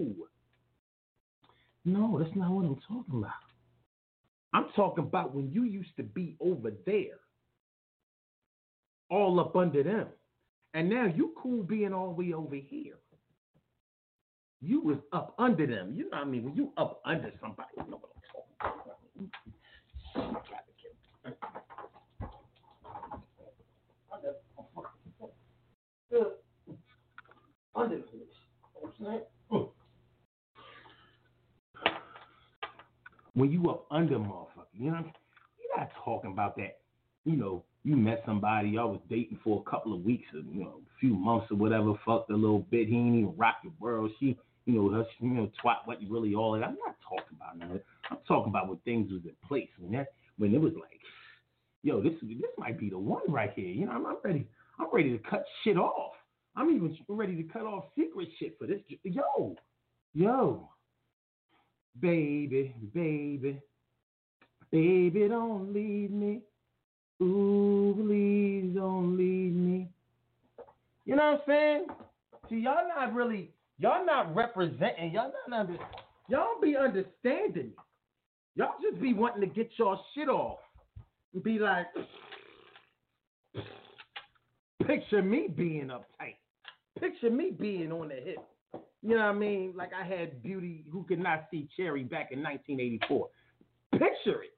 No, that's not what I'm talking about. I'm talking about when you used to be over there, all up under them, and now you cool being all the way over here. You was up under them. You know what I mean? When you up under somebody, you know what I'm talking about. Under them. When you up under motherfucker, you know what I mean? You're not talking about that. You met somebody, y'all was dating for a couple of weeks or, a few months or whatever, fucked a little bit. He ain't even rock your world. She, her, twat wasn't really all that. I'm not talking about that. I'm talking about when things was in place. When it was like, yo, this might be the one right here. I'm ready to cut shit off. I'm even ready to cut off secret shit for this. Yo. Baby, don't leave me. Ooh, please don't leave me. You know what I'm saying? See, y'all not representing, y'all be understanding me. Y'all just be wanting to get y'all shit off. And be like, picture me being uptight. Picture me being on the hip. You know what I mean? Like I had Beauty Who Could Not See Cherry back in 1984. Picture it.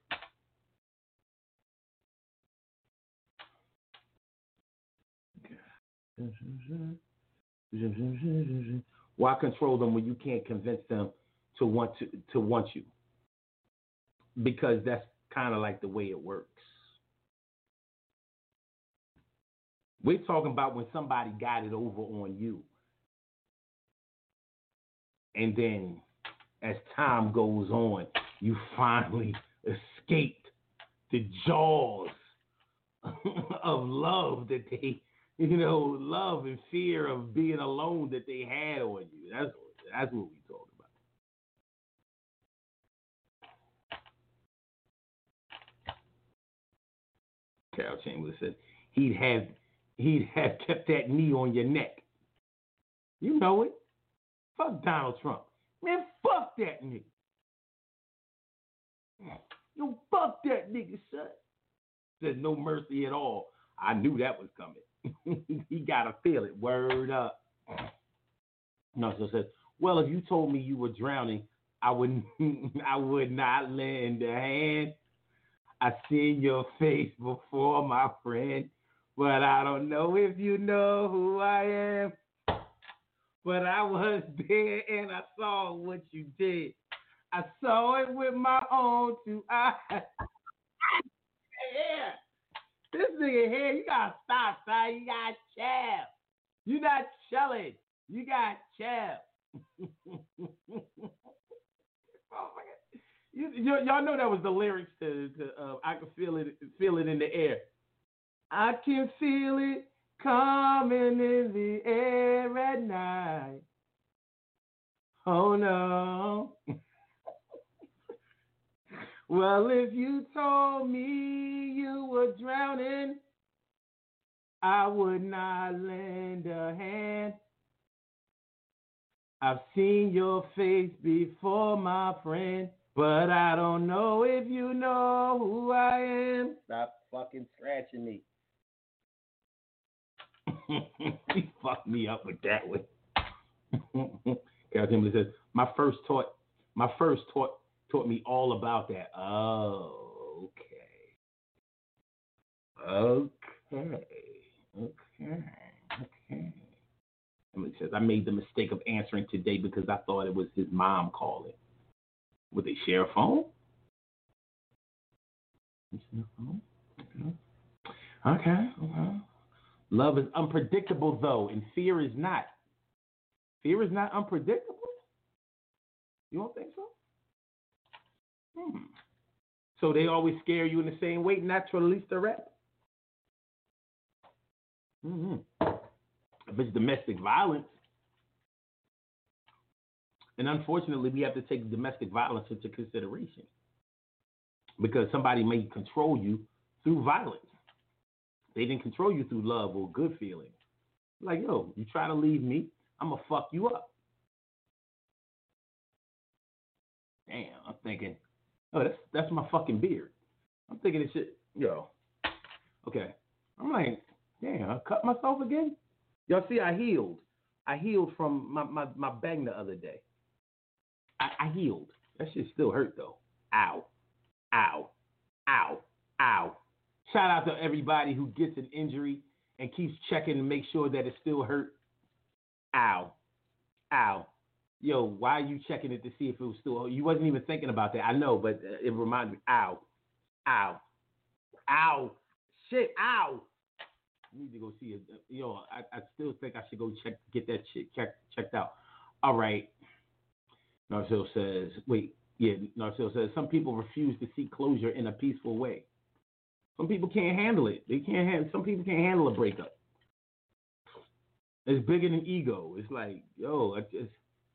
Why control them when you can't convince them to want you? Because that's kind of like the way it works. We're talking about when somebody got it over on you. And then as time goes on, you finally escaped the jaws of love that they, love and fear of being alone that they had on you. That's what we talking about. Carol Chambers said he'd have kept that knee on your neck. You know it. Fuck Donald Trump. Man, fuck that nigga. Yo, fuck that nigga, son. Said no mercy at all. I knew that was coming. He gotta feel it. Word up. No, so says, well, if you told me you were drowning, I would not lend a hand. I seen your face before, my friend, but I don't know if you know who I am. But I was there and I saw what you did. I saw it with my own two eyes. Yeah. This nigga here, you gotta stop, son. You got chill. You not chilling. You got chill. Oh my God. Y'all know that was the lyrics to I Can Feel It in the Air. I can feel it coming in the air at night. Oh no. Well, if you told me you were drowning, I would not lend a hand. I've seen your face before, my friend, but I don't know if you know who I am. Stop fucking scratching me. He fucked me up with that one. Carol Timberlake says, my first taught me all about that. Oh, okay. Emily says, I made the mistake of answering today because I thought it was his mom calling. Would they share a phone? Okay. Love is unpredictable, though, and fear is not. Fear is not unpredictable? You don't think so? So they always scare you in the same way, not to release the rap? If it's domestic violence, and unfortunately, we have to take domestic violence into consideration because somebody may control you through violence. They didn't control you through love or good feelings. Like, yo, you try to leave me, I'm going to fuck you up. Damn, I'm thinking, oh, that's my fucking beard. I'm thinking this shit, yo. Okay. I'm like, damn, I cut myself again? Y'all see, I healed. I healed from my bang the other day. I healed. That shit still hurt, though. Ow. Shout out to everybody who gets an injury and keeps checking to make sure that it still hurt. Ow. Yo, why are you checking it to see if it was still? You wasn't even thinking about that. I know, but it reminded me. Ow. Shit, ow. I need to go see it. Yo, I still think I should go get that shit checked out. All right. Narcille says, some people refuse to seek closure in a peaceful way. Some people can't handle it. Some people can't handle a breakup. It's bigger than ego. It's like, yo, I just,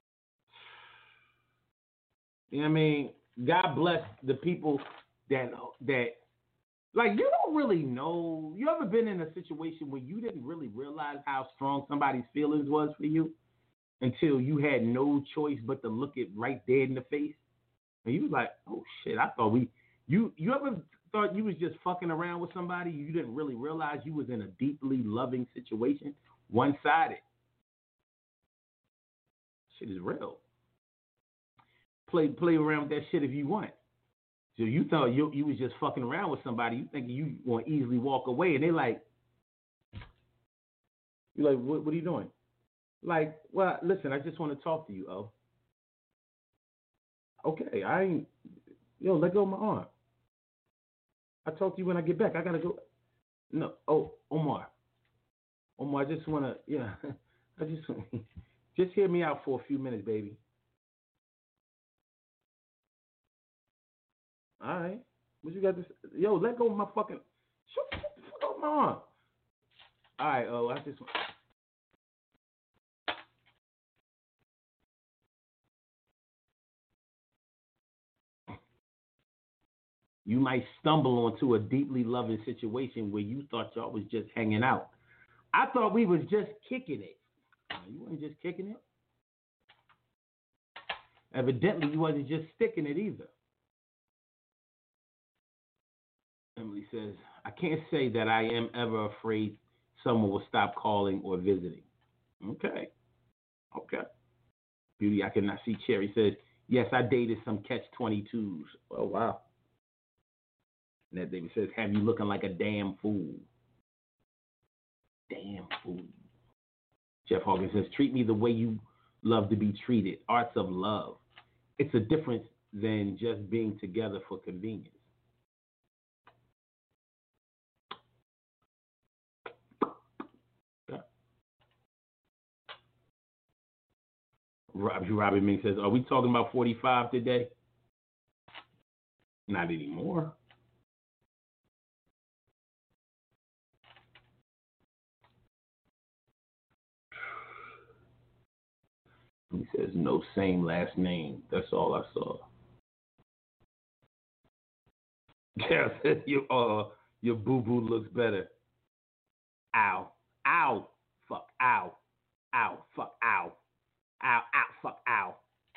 you know what I mean? God bless the people that like, you don't really know. You ever been in a situation where you didn't really realize how strong somebody's feelings was for you until you had no choice but to look it right dead in the face? And you was like, oh shit, I thought you ever thought you was just fucking around with somebody, you didn't really realize you was in a deeply loving situation, one-sided. Shit is real. Play around with that shit if you want. So you thought you was just fucking around with somebody, you thinking you want to easily walk away, and they like, you're like, what are you doing? Like, well, listen, I just want to talk to you, oh. Okay, let go of my arm. I'll talk to you when I get back. I gotta go. No, Omar, I just wanna, just hear me out for a few minutes, baby. All right, what you got to say? Yo, let go of my fucking, shut the fuck off my arm. All right, I just. You might stumble onto a deeply loving situation where you thought y'all was just hanging out. I thought we was just kicking it. You weren't just kicking it. Evidently, you wasn't just sticking it either. Emily says, I can't say that I am ever afraid someone will stop calling or visiting. Okay. Beauty, I cannot see Cherry says, yes, I dated some catch-22s. Oh, wow. And that David says, have you looking like a damn fool? Damn fool. Jeff Hawkins says, treat me the way you love to be treated. Arts of love. It's a difference than just being together for convenience. Robbie Ming says, are we talking about 45 today? Not anymore. He says, no same last name. That's all I saw. Yeah, said your boo-boo looks better. Ow. Ow. Fuck. Ow. Ow. Fuck. Ow. Ow. Ow. Fuck. Ow.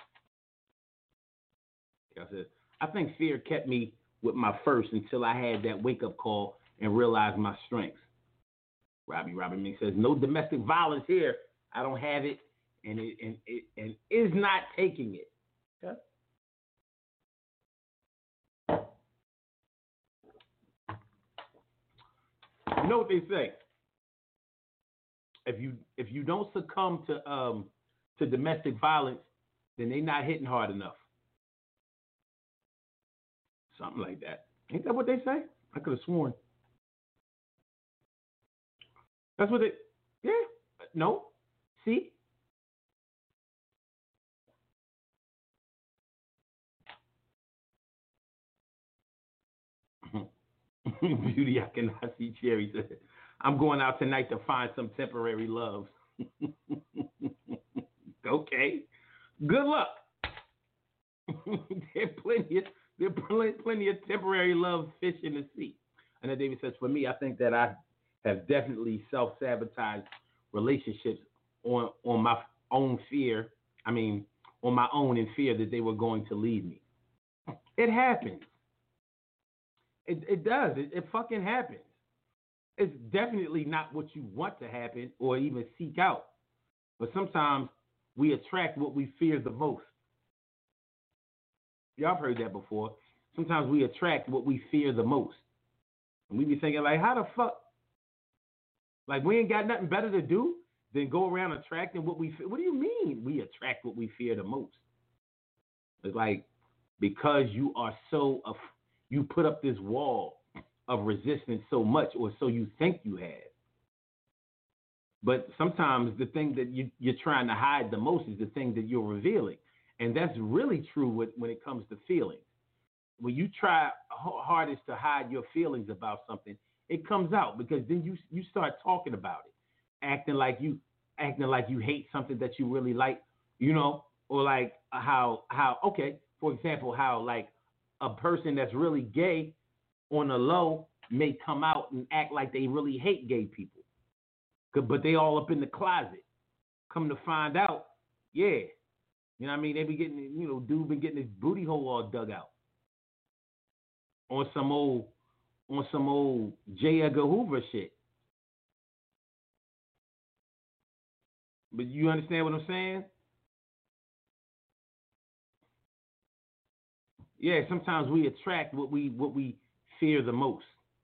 Yeah, I said, I think fear kept me with my first until I had that wake-up call and realized my strengths. Robbie Ming says, no domestic violence here. I don't have it. And it is not taking it. Okay. You know what they say? If you don't succumb to domestic violence, then they're not hitting hard enough. Something like that. Ain't that what they say? I could have sworn. That's what they. Yeah. No. See. Beauty, I cannot see Cherry said, I'm going out tonight to find some temporary love. Okay. Good luck. There are plenty of temporary love fish in the sea. And then David says, for me, I think that I have definitely self-sabotaged relationships on my own fear. I mean, on my own in fear that they were going to leave me. It happens. It does. It fucking happens. It's definitely not what you want to happen or even seek out. But sometimes we attract what we fear the most. Y'all have heard that before. Sometimes we attract what we fear the most. And we be thinking, like, how the fuck? Like, we ain't got nothing better to do than go around attracting what we fear. What do you mean we attract what we fear the most? It's like, because you are so you put up this wall of resistance so much, or so you think you have. But sometimes the thing that you're trying to hide the most is the thing that you're revealing. And that's really true when it comes to feelings. When you try hardest to hide your feelings about something, it comes out, because then you start talking about it, acting like you hate something that you really like, or like how okay, for example, how like a person that's really gay on the low may come out and act like they really hate gay people, but they all up in the closet. Come to find out, yeah, you know what I mean? They be getting, dude been getting his booty hole all dug out on some old J. Edgar Hoover shit. But you understand what I'm saying? Yeah, sometimes we attract what we fear the most.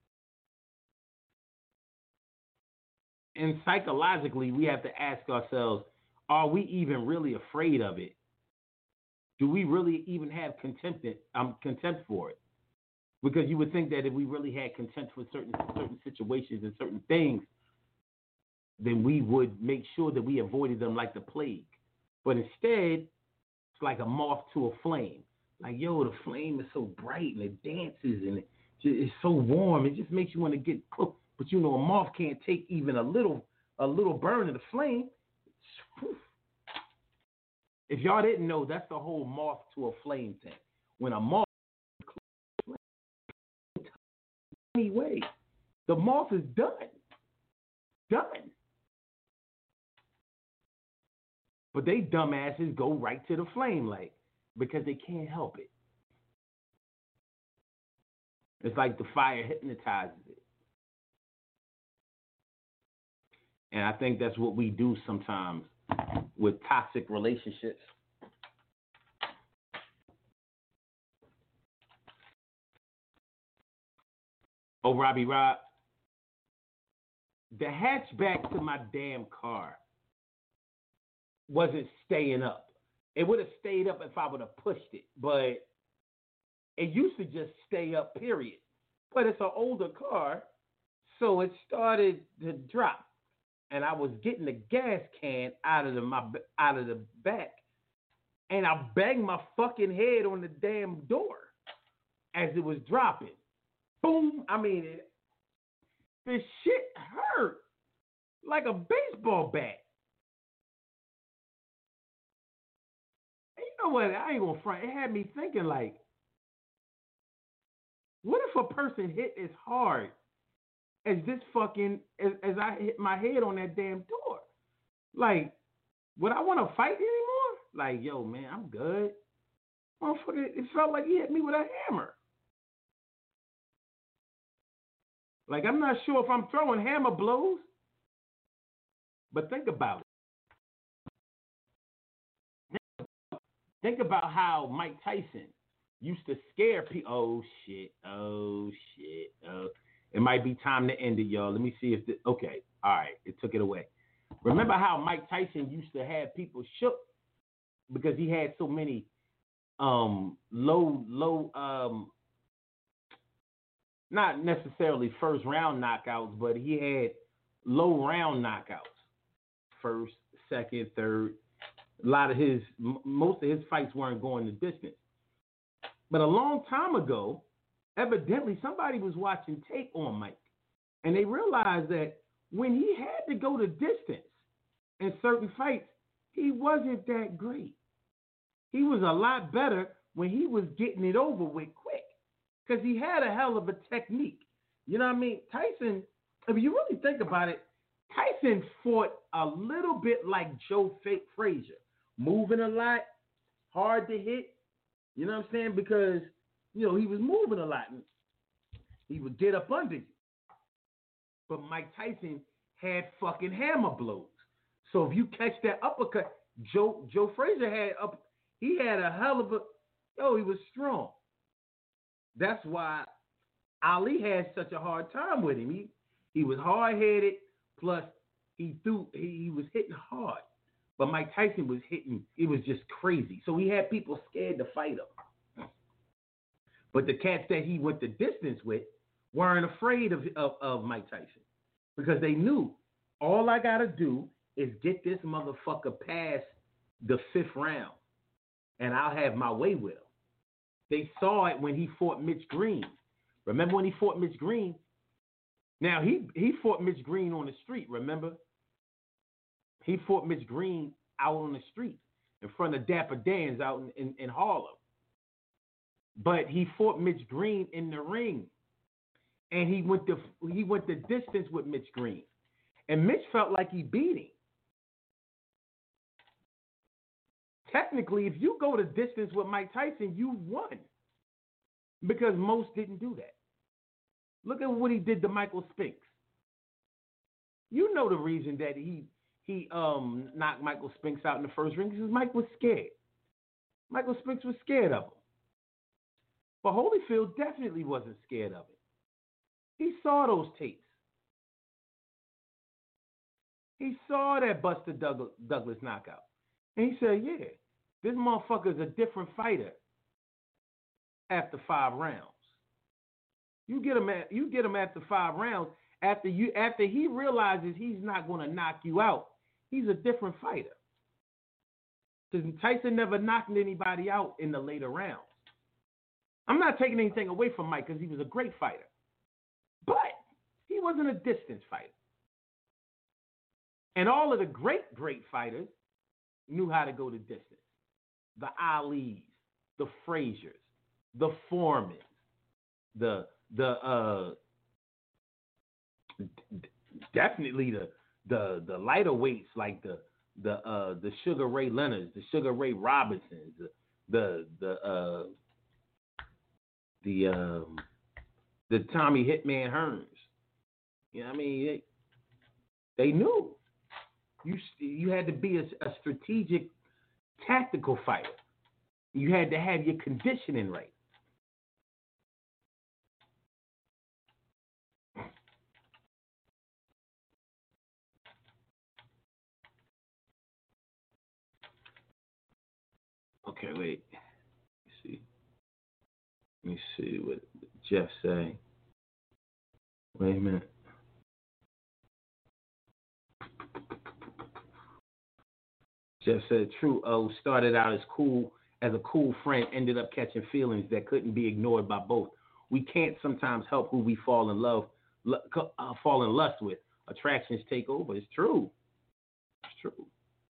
And psychologically, we have to ask ourselves, are we even really afraid of it? Do we really even have contempt for it? Because you would think that if we really had contempt for certain situations and certain things, then we would make sure that we avoided them like the plague. But instead, it's like a moth to a flame. Like, yo, the flame is so bright and it dances and it's so warm. It just makes you want to get close. But a moth can't take even a little burn of the flame. If y'all didn't know, that's the whole moth to a flame thing. When a moth anyway, the moth is done. But they dumbasses go right to the flame, like, because they can't help it. It's like the fire hypnotizes it. And I think that's what we do sometimes with toxic relationships. Oh, Robbie Rob. The hatchback to my damn car wasn't staying up. It would have stayed up if I would have pushed it, but it used to just stay up, period. But it's an older car, so it started to drop. And I was getting the gas can out of the back, and I banged my fucking head on the damn door as it was dropping. Boom! I mean, this shit hurt like a baseball bat. And you know what? I ain't gonna front. It had me thinking, like, what if a person hit as hard as this fucking as I hit my head on that damn door? Like, would I want to fight anymore? Like, yo, man, I'm good. Motherfucker, it felt like he hit me with a hammer. Like, I'm not sure if I'm throwing hammer blows, but think about it. Think about how Mike Tyson used to scare people. Oh, shit. It might be time to end it, y'all. Let me see if okay. All right. It took it away. Remember how Mike Tyson used to have people shook because he had so many low, not necessarily first round knockouts, but he had low round knockouts. First, second, third. Most of his fights weren't going the distance. But a long time ago, evidently somebody was watching tape on Mike, and they realized that when he had to go the distance in certain fights, he wasn't that great. He was a lot better when he was getting it over with quick, because he had a hell of a technique. You know what I mean? Tyson, if you really think about it, Tyson fought a little bit like Joe Frazier, moving a lot, hard to hit. You know what I'm saying? Because, you know, he was moving a lot. And he would get up under you. But Mike Tyson had fucking hammer blows. So if you catch that uppercut, Joe Frazier he had a hell of a, he was strong. That's why Ali had such a hard time with him. He was hard-headed, plus he was hitting hard. But Mike Tyson was hitting, it was just crazy. So he had people scared to fight him. But the cats that he went the distance with weren't afraid of Mike Tyson, because they knew all I got to do is get this motherfucker past the 5th round, and I'll have my way with him. They saw it when he fought Mitch Green. Remember when he fought Mitch Green? Now, he fought Mitch Green on the street, remember? He fought Mitch Green out on the street in front of Dapper Dan's out in Harlem. But he fought Mitch Green in the ring. And he went the distance with Mitch Green. And Mitch felt like he beat him. Technically, if you go the distance with Mike Tyson, you won. Because most didn't do that. Look at what he did to Michael Spinks. You know the reason that he knocked Michael Spinks out in the first ring, because Mike was scared. Michael Spinks was scared of him. But Holyfield definitely wasn't scared of it. He saw those tapes. He saw that Buster Douglas knockout. And he said, yeah, this motherfucker's a different fighter after 5 rounds. You get him after 5 rounds, after he realizes he's not going to knock you out, he's a different fighter. Because Tyson never knocked anybody out in the later rounds. I'm not taking anything away from Mike, because he was a great fighter. But he wasn't a distance fighter. And all of the great fighters knew how to go the distance. The Alis, the Fraziers, the Foremans, definitely the lighter weights, like the Sugar Ray Leonards, the Sugar Ray Robinsons, the Tommy Hitman Hearns. You know what I mean? They knew. You had to be a strategic, tactical fighter. You had to have your conditioning right. Okay, wait. Let me see what Jeff say. Wait a minute. Jeff said, "True O started out as a cool friend, ended up catching feelings that couldn't be ignored by both. We can't sometimes help who we fall in lust with. Attractions take over. It's true. It's true."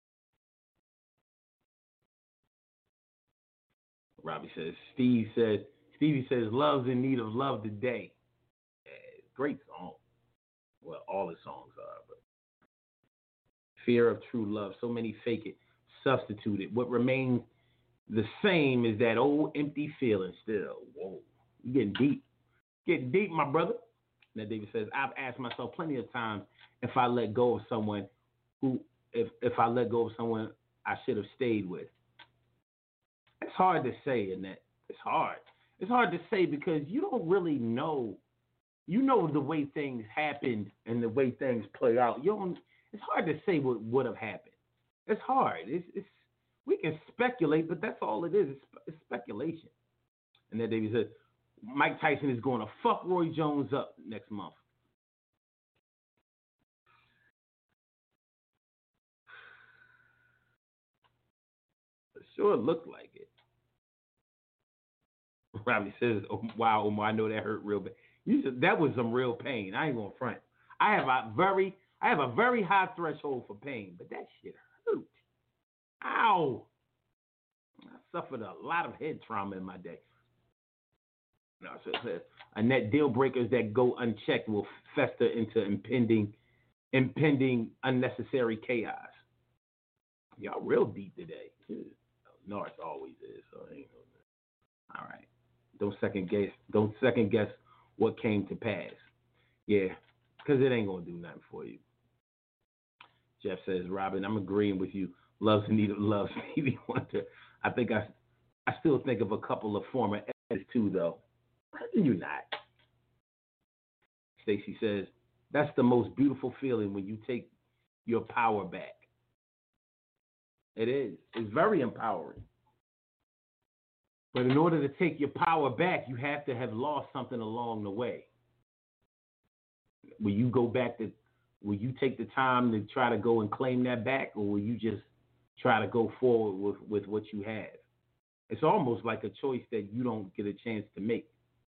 Robbie says, Stevie says, "Love's in need of love today." Yeah, great song. Well, all his songs are, but fear of true love. So many fake it, substitute it. What remains the same is that old empty feeling still. Whoa, you getting deep. Getting deep, my brother. Now David says, "I've asked myself plenty of times if I let go of someone if I let go of someone I should have stayed with." It's hard to say, Annette. It's hard. It's hard to say because you don't really know. You know the way things happened and the way things play out. It's hard to say what would have happened. It's hard. We can speculate, but that's all it is. It's speculation. And then David said, Mike Tyson is going to fuck Roy Jones up next month. It sure looked like it. Robbie says, "Oh, wow, Omar, I know that hurt real bad." That was some real pain. I ain't gonna front. I have a very high threshold for pain, but that shit hurt. Ow! I suffered a lot of head trauma in my day. No, so it says, Annette, deal breakers that go unchecked will fester into impending unnecessary chaos. Y'all real deep today. Norris always is, so I ain't no. All right. Don't second guess what came to pass. Yeah, because it ain't gonna do nothing for you. Jeff says, Robin, I'm agreeing with you. Love's in need of love, Stevie Wonder. I think I still think of a couple of former exes too, though. How can you not? Stacy says, that's the most beautiful feeling when you take your power back. It is. It's very empowering. But in order to take your power back, you have to have lost something along the way. Will you take the time to try to go and claim that back, or will you just try to go forward with what you have? It's almost like a choice that you don't get a chance to make.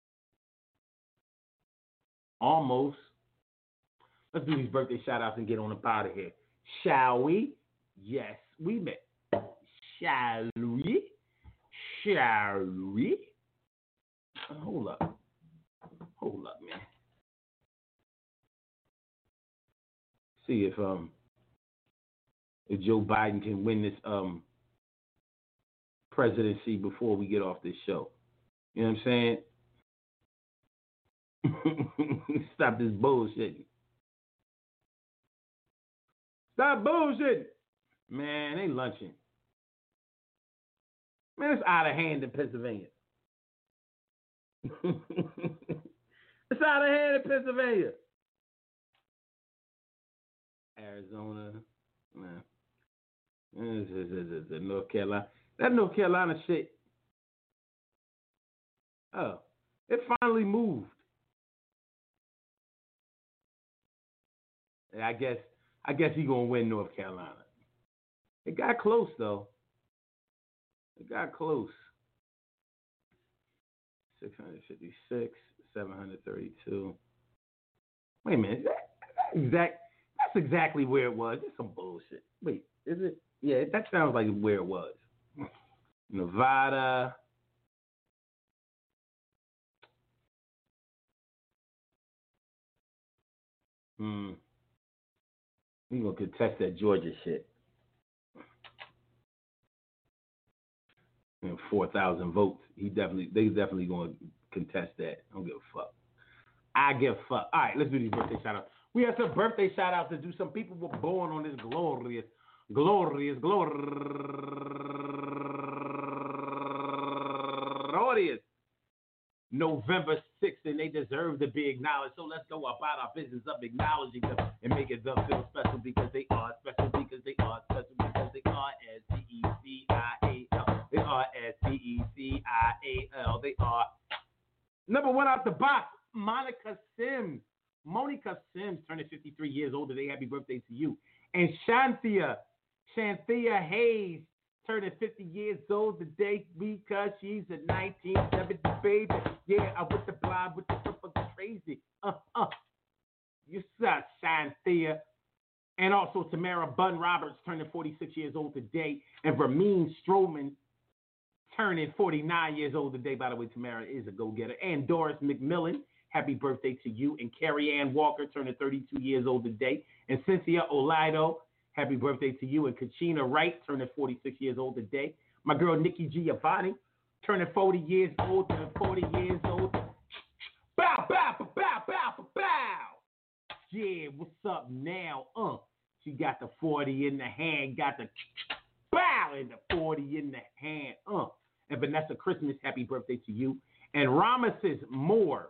Almost. Let's do these birthday shout-outs and get on up out of here. Shall we? Yes, we may. Shall we? Shall we? Hold up, man. See if Joe Biden can win this presidency before we get off this show. You know what I'm saying? Stop this bullshit. Stop bullshit. Man, they lunching. Man, it's out of hand in Pennsylvania. It's out of hand in Pennsylvania. Arizona, man. This is North Carolina. That North Carolina shit. Oh, it finally moved. And I guess he's gonna win North Carolina. It got close though. It got close. 656, 732. Wait a minute. That's exactly where it was. It's some bullshit. Wait, is it? Yeah, that sounds like where it was. Nevada. We gonna contest that Georgia shit. 4,000 votes. They definitely gonna contest that. I don't give a fuck. I give a fuck. All right, let's do these birthday shout outs. We have some birthday shout outs to do. Some people were born on this glorious November 6th, and they deserve to be acknowledged. So let's go about our business of acknowledging them and make it them feel special because they are special, because they are special, because they are STECIAL. They are DECIAL. They are number one out the box. Monica Sims. Monica Sims turning 53 years old today. Happy birthday to you. And Shanthia Hayes turning 50 years old today because she's a 1970 baby. Yeah, I with the blind with the super crazy. You suck, Shanthia. And also Tamara Bunn Roberts turning 46 years old today. And Ramin Stroman turning 49 years old today. By the way, Tamara is a go-getter. And Doris McMillan, happy birthday to you. And Carrie Ann Walker turning 32 years old today. And Cynthia Olaido, happy birthday to you. And Kachina Wright turning 46 years old today. My girl Nikki Giovanni turning 40 years old. Bow, bow, bow, bow, bow, bow. Yeah, what's up now? She got the 40 in the hand, got the bow in the 40 in the hand. And Vanessa Christmas, happy birthday to you. And Ramesis Moore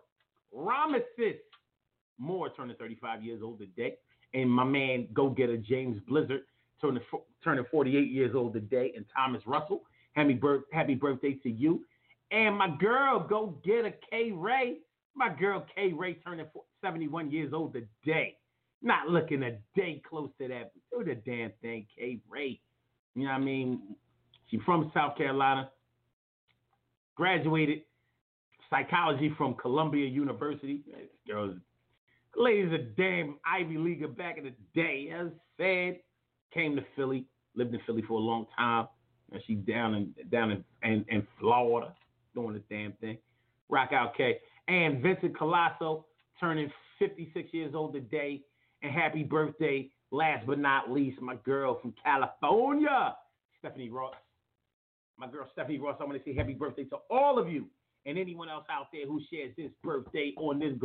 turning 35 years old today. And my man, go-getter James Blizzard, turning 48 years old today. And Thomas Russell, happy birthday to you. And my girl, go-getter Kay Ray, turning 71 years old today. Not looking a day close to that. Do the damn thing, Kay Ray. You know what I mean? She's from South Carolina. Graduated psychology from Columbia University. Lady's a damn Ivy Leaguer back in the day. As said, came to Philly, lived in Philly for a long time, and she's down in Florida doing the damn thing. Rock out, K. And Vincent Colasso turning 56 years old today, and happy birthday, last but not least, my girl from California, Stephanie Ross. My girl Stephanie Ross, I want to say happy birthday to all of you and anyone else out there who shares this birthday on this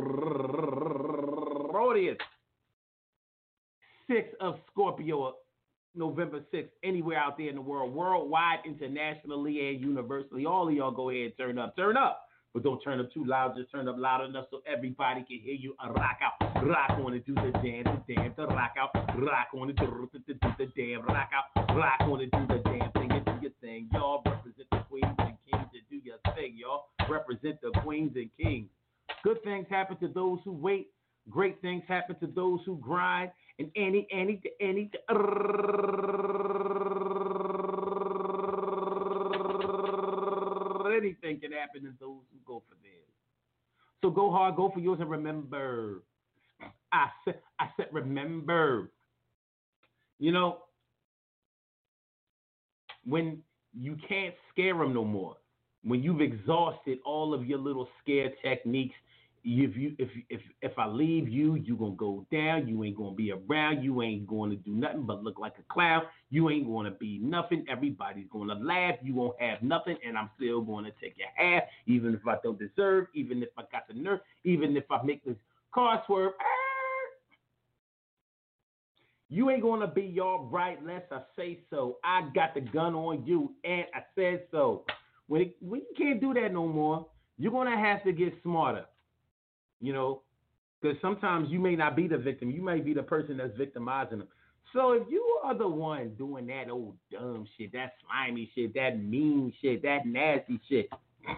glorious 6th of Scorpio, November 6th, anywhere out there in the world, worldwide, internationally, and universally. All of y'all go ahead and turn up. But don't turn up too loud, just turn up loud enough so everybody can hear you. Rock out, rock on it, do the damn, the rock out, rock on it, do the damn, rock out, rock on it, do the damn thing, and do your thing. Y'all represent the queens and kings and do your thing, y'all. Represent the queens and kings. Good things happen to those who wait. Great things happen to those who grind. And anything can happen to those who go for theirs. So go hard, go for yours, and remember. I said remember. You know, when you can't scare them no more, when you've exhausted all of your little scare techniques, if I leave you, you're going to go down. You ain't going to be around. You ain't going to do nothing but look like a clown. You ain't going to be nothing. Everybody's going to laugh. You won't have nothing, and I'm still going to take your half, even if I don't deserve, even if I got the nerve, even if I make this car swerve. You ain't going to be y'all right unless I say so. I got the gun on you, and I said so. When you can't do that no more, you're going to have to get smarter. You know, because sometimes you may not be the victim. You may be the person that's victimizing them. So if you are the one doing that old dumb shit, that slimy shit, that mean shit, that nasty shit,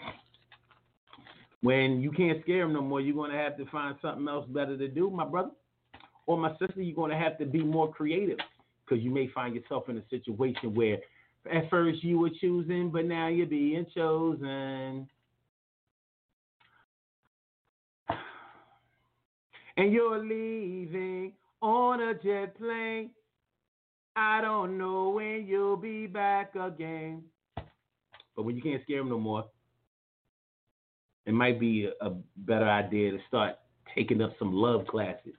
when you can't scare them no more, you're going to have to find something else better to do, my brother. Or my sister, you're going to have to be more creative because you may find yourself in a situation where at first you were choosing, but now you're being chosen. And you're leaving on a jet plane. I don't know when you'll be back again. But when you can't scare them no more, it might be a better idea to start taking up some love classes.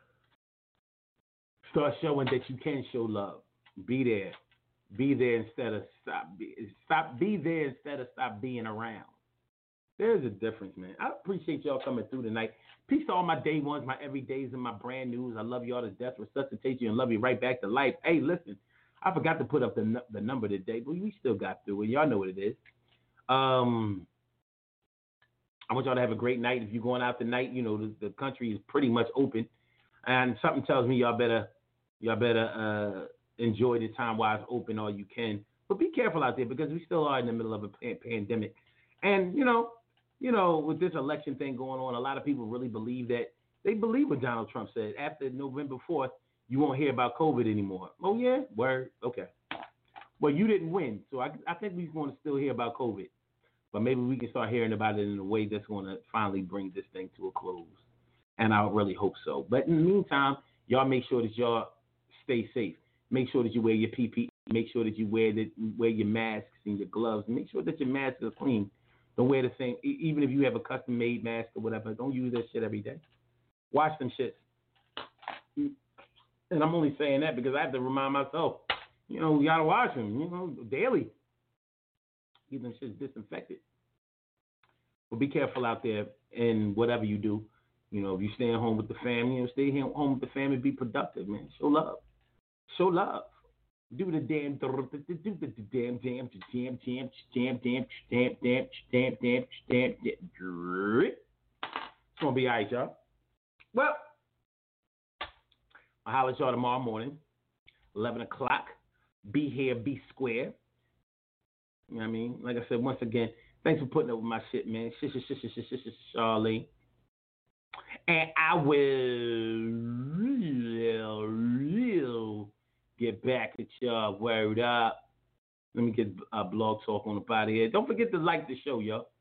Start showing that you can show love. Be there. Be there instead of be there instead of stop being around. There's a difference, man. I appreciate y'all coming through tonight. Peace to all my day ones, my everydays, and my brand news. I love y'all to death, resuscitate you, and love you right back to life. Hey, listen, I forgot to put up the number today, but we still got through it. Y'all know what it is. I want y'all to have a great night. If you're going out tonight, you know, the country is pretty much open. And something tells me y'all better enjoy the time while it's open all you can. But be careful out there because we still are in the middle of a pandemic. And, with this election thing going on, a lot of people really believe that they believe what Donald Trump said. After November 4th, you won't hear about COVID anymore. Oh, yeah? Word? Okay. Well, you didn't win. So I think we're going to still hear about COVID. But maybe we can start hearing about it in a way that's going to finally bring this thing to a close. And I really hope so. But in the meantime, y'all make sure that y'all stay safe. Make sure that you wear your PPE. Make sure that you wear your masks and your gloves. Make sure that your masks are clean. Don't wear the same, even if you have a custom-made mask or whatever. Don't use that shit every day. Wash them shits. And I'm only saying that because I have to remind myself, we got to wash them, daily. Keep them shits disinfected. But be careful out there in whatever you do. If you staying home with the family, stay home with the family, be productive, man. Show love. Show love. Do the damn. It's going to be all right, y'all. Well, I'll holler at y'all tomorrow morning, 11 o'clock. Be here, be square. You know what I mean? Like I said, once again, thanks for putting up with my shit, man. Charlie. And I will get back at y'all. Word up. Let me get Blog Talk on the body here. Don't forget to like the show, y'all.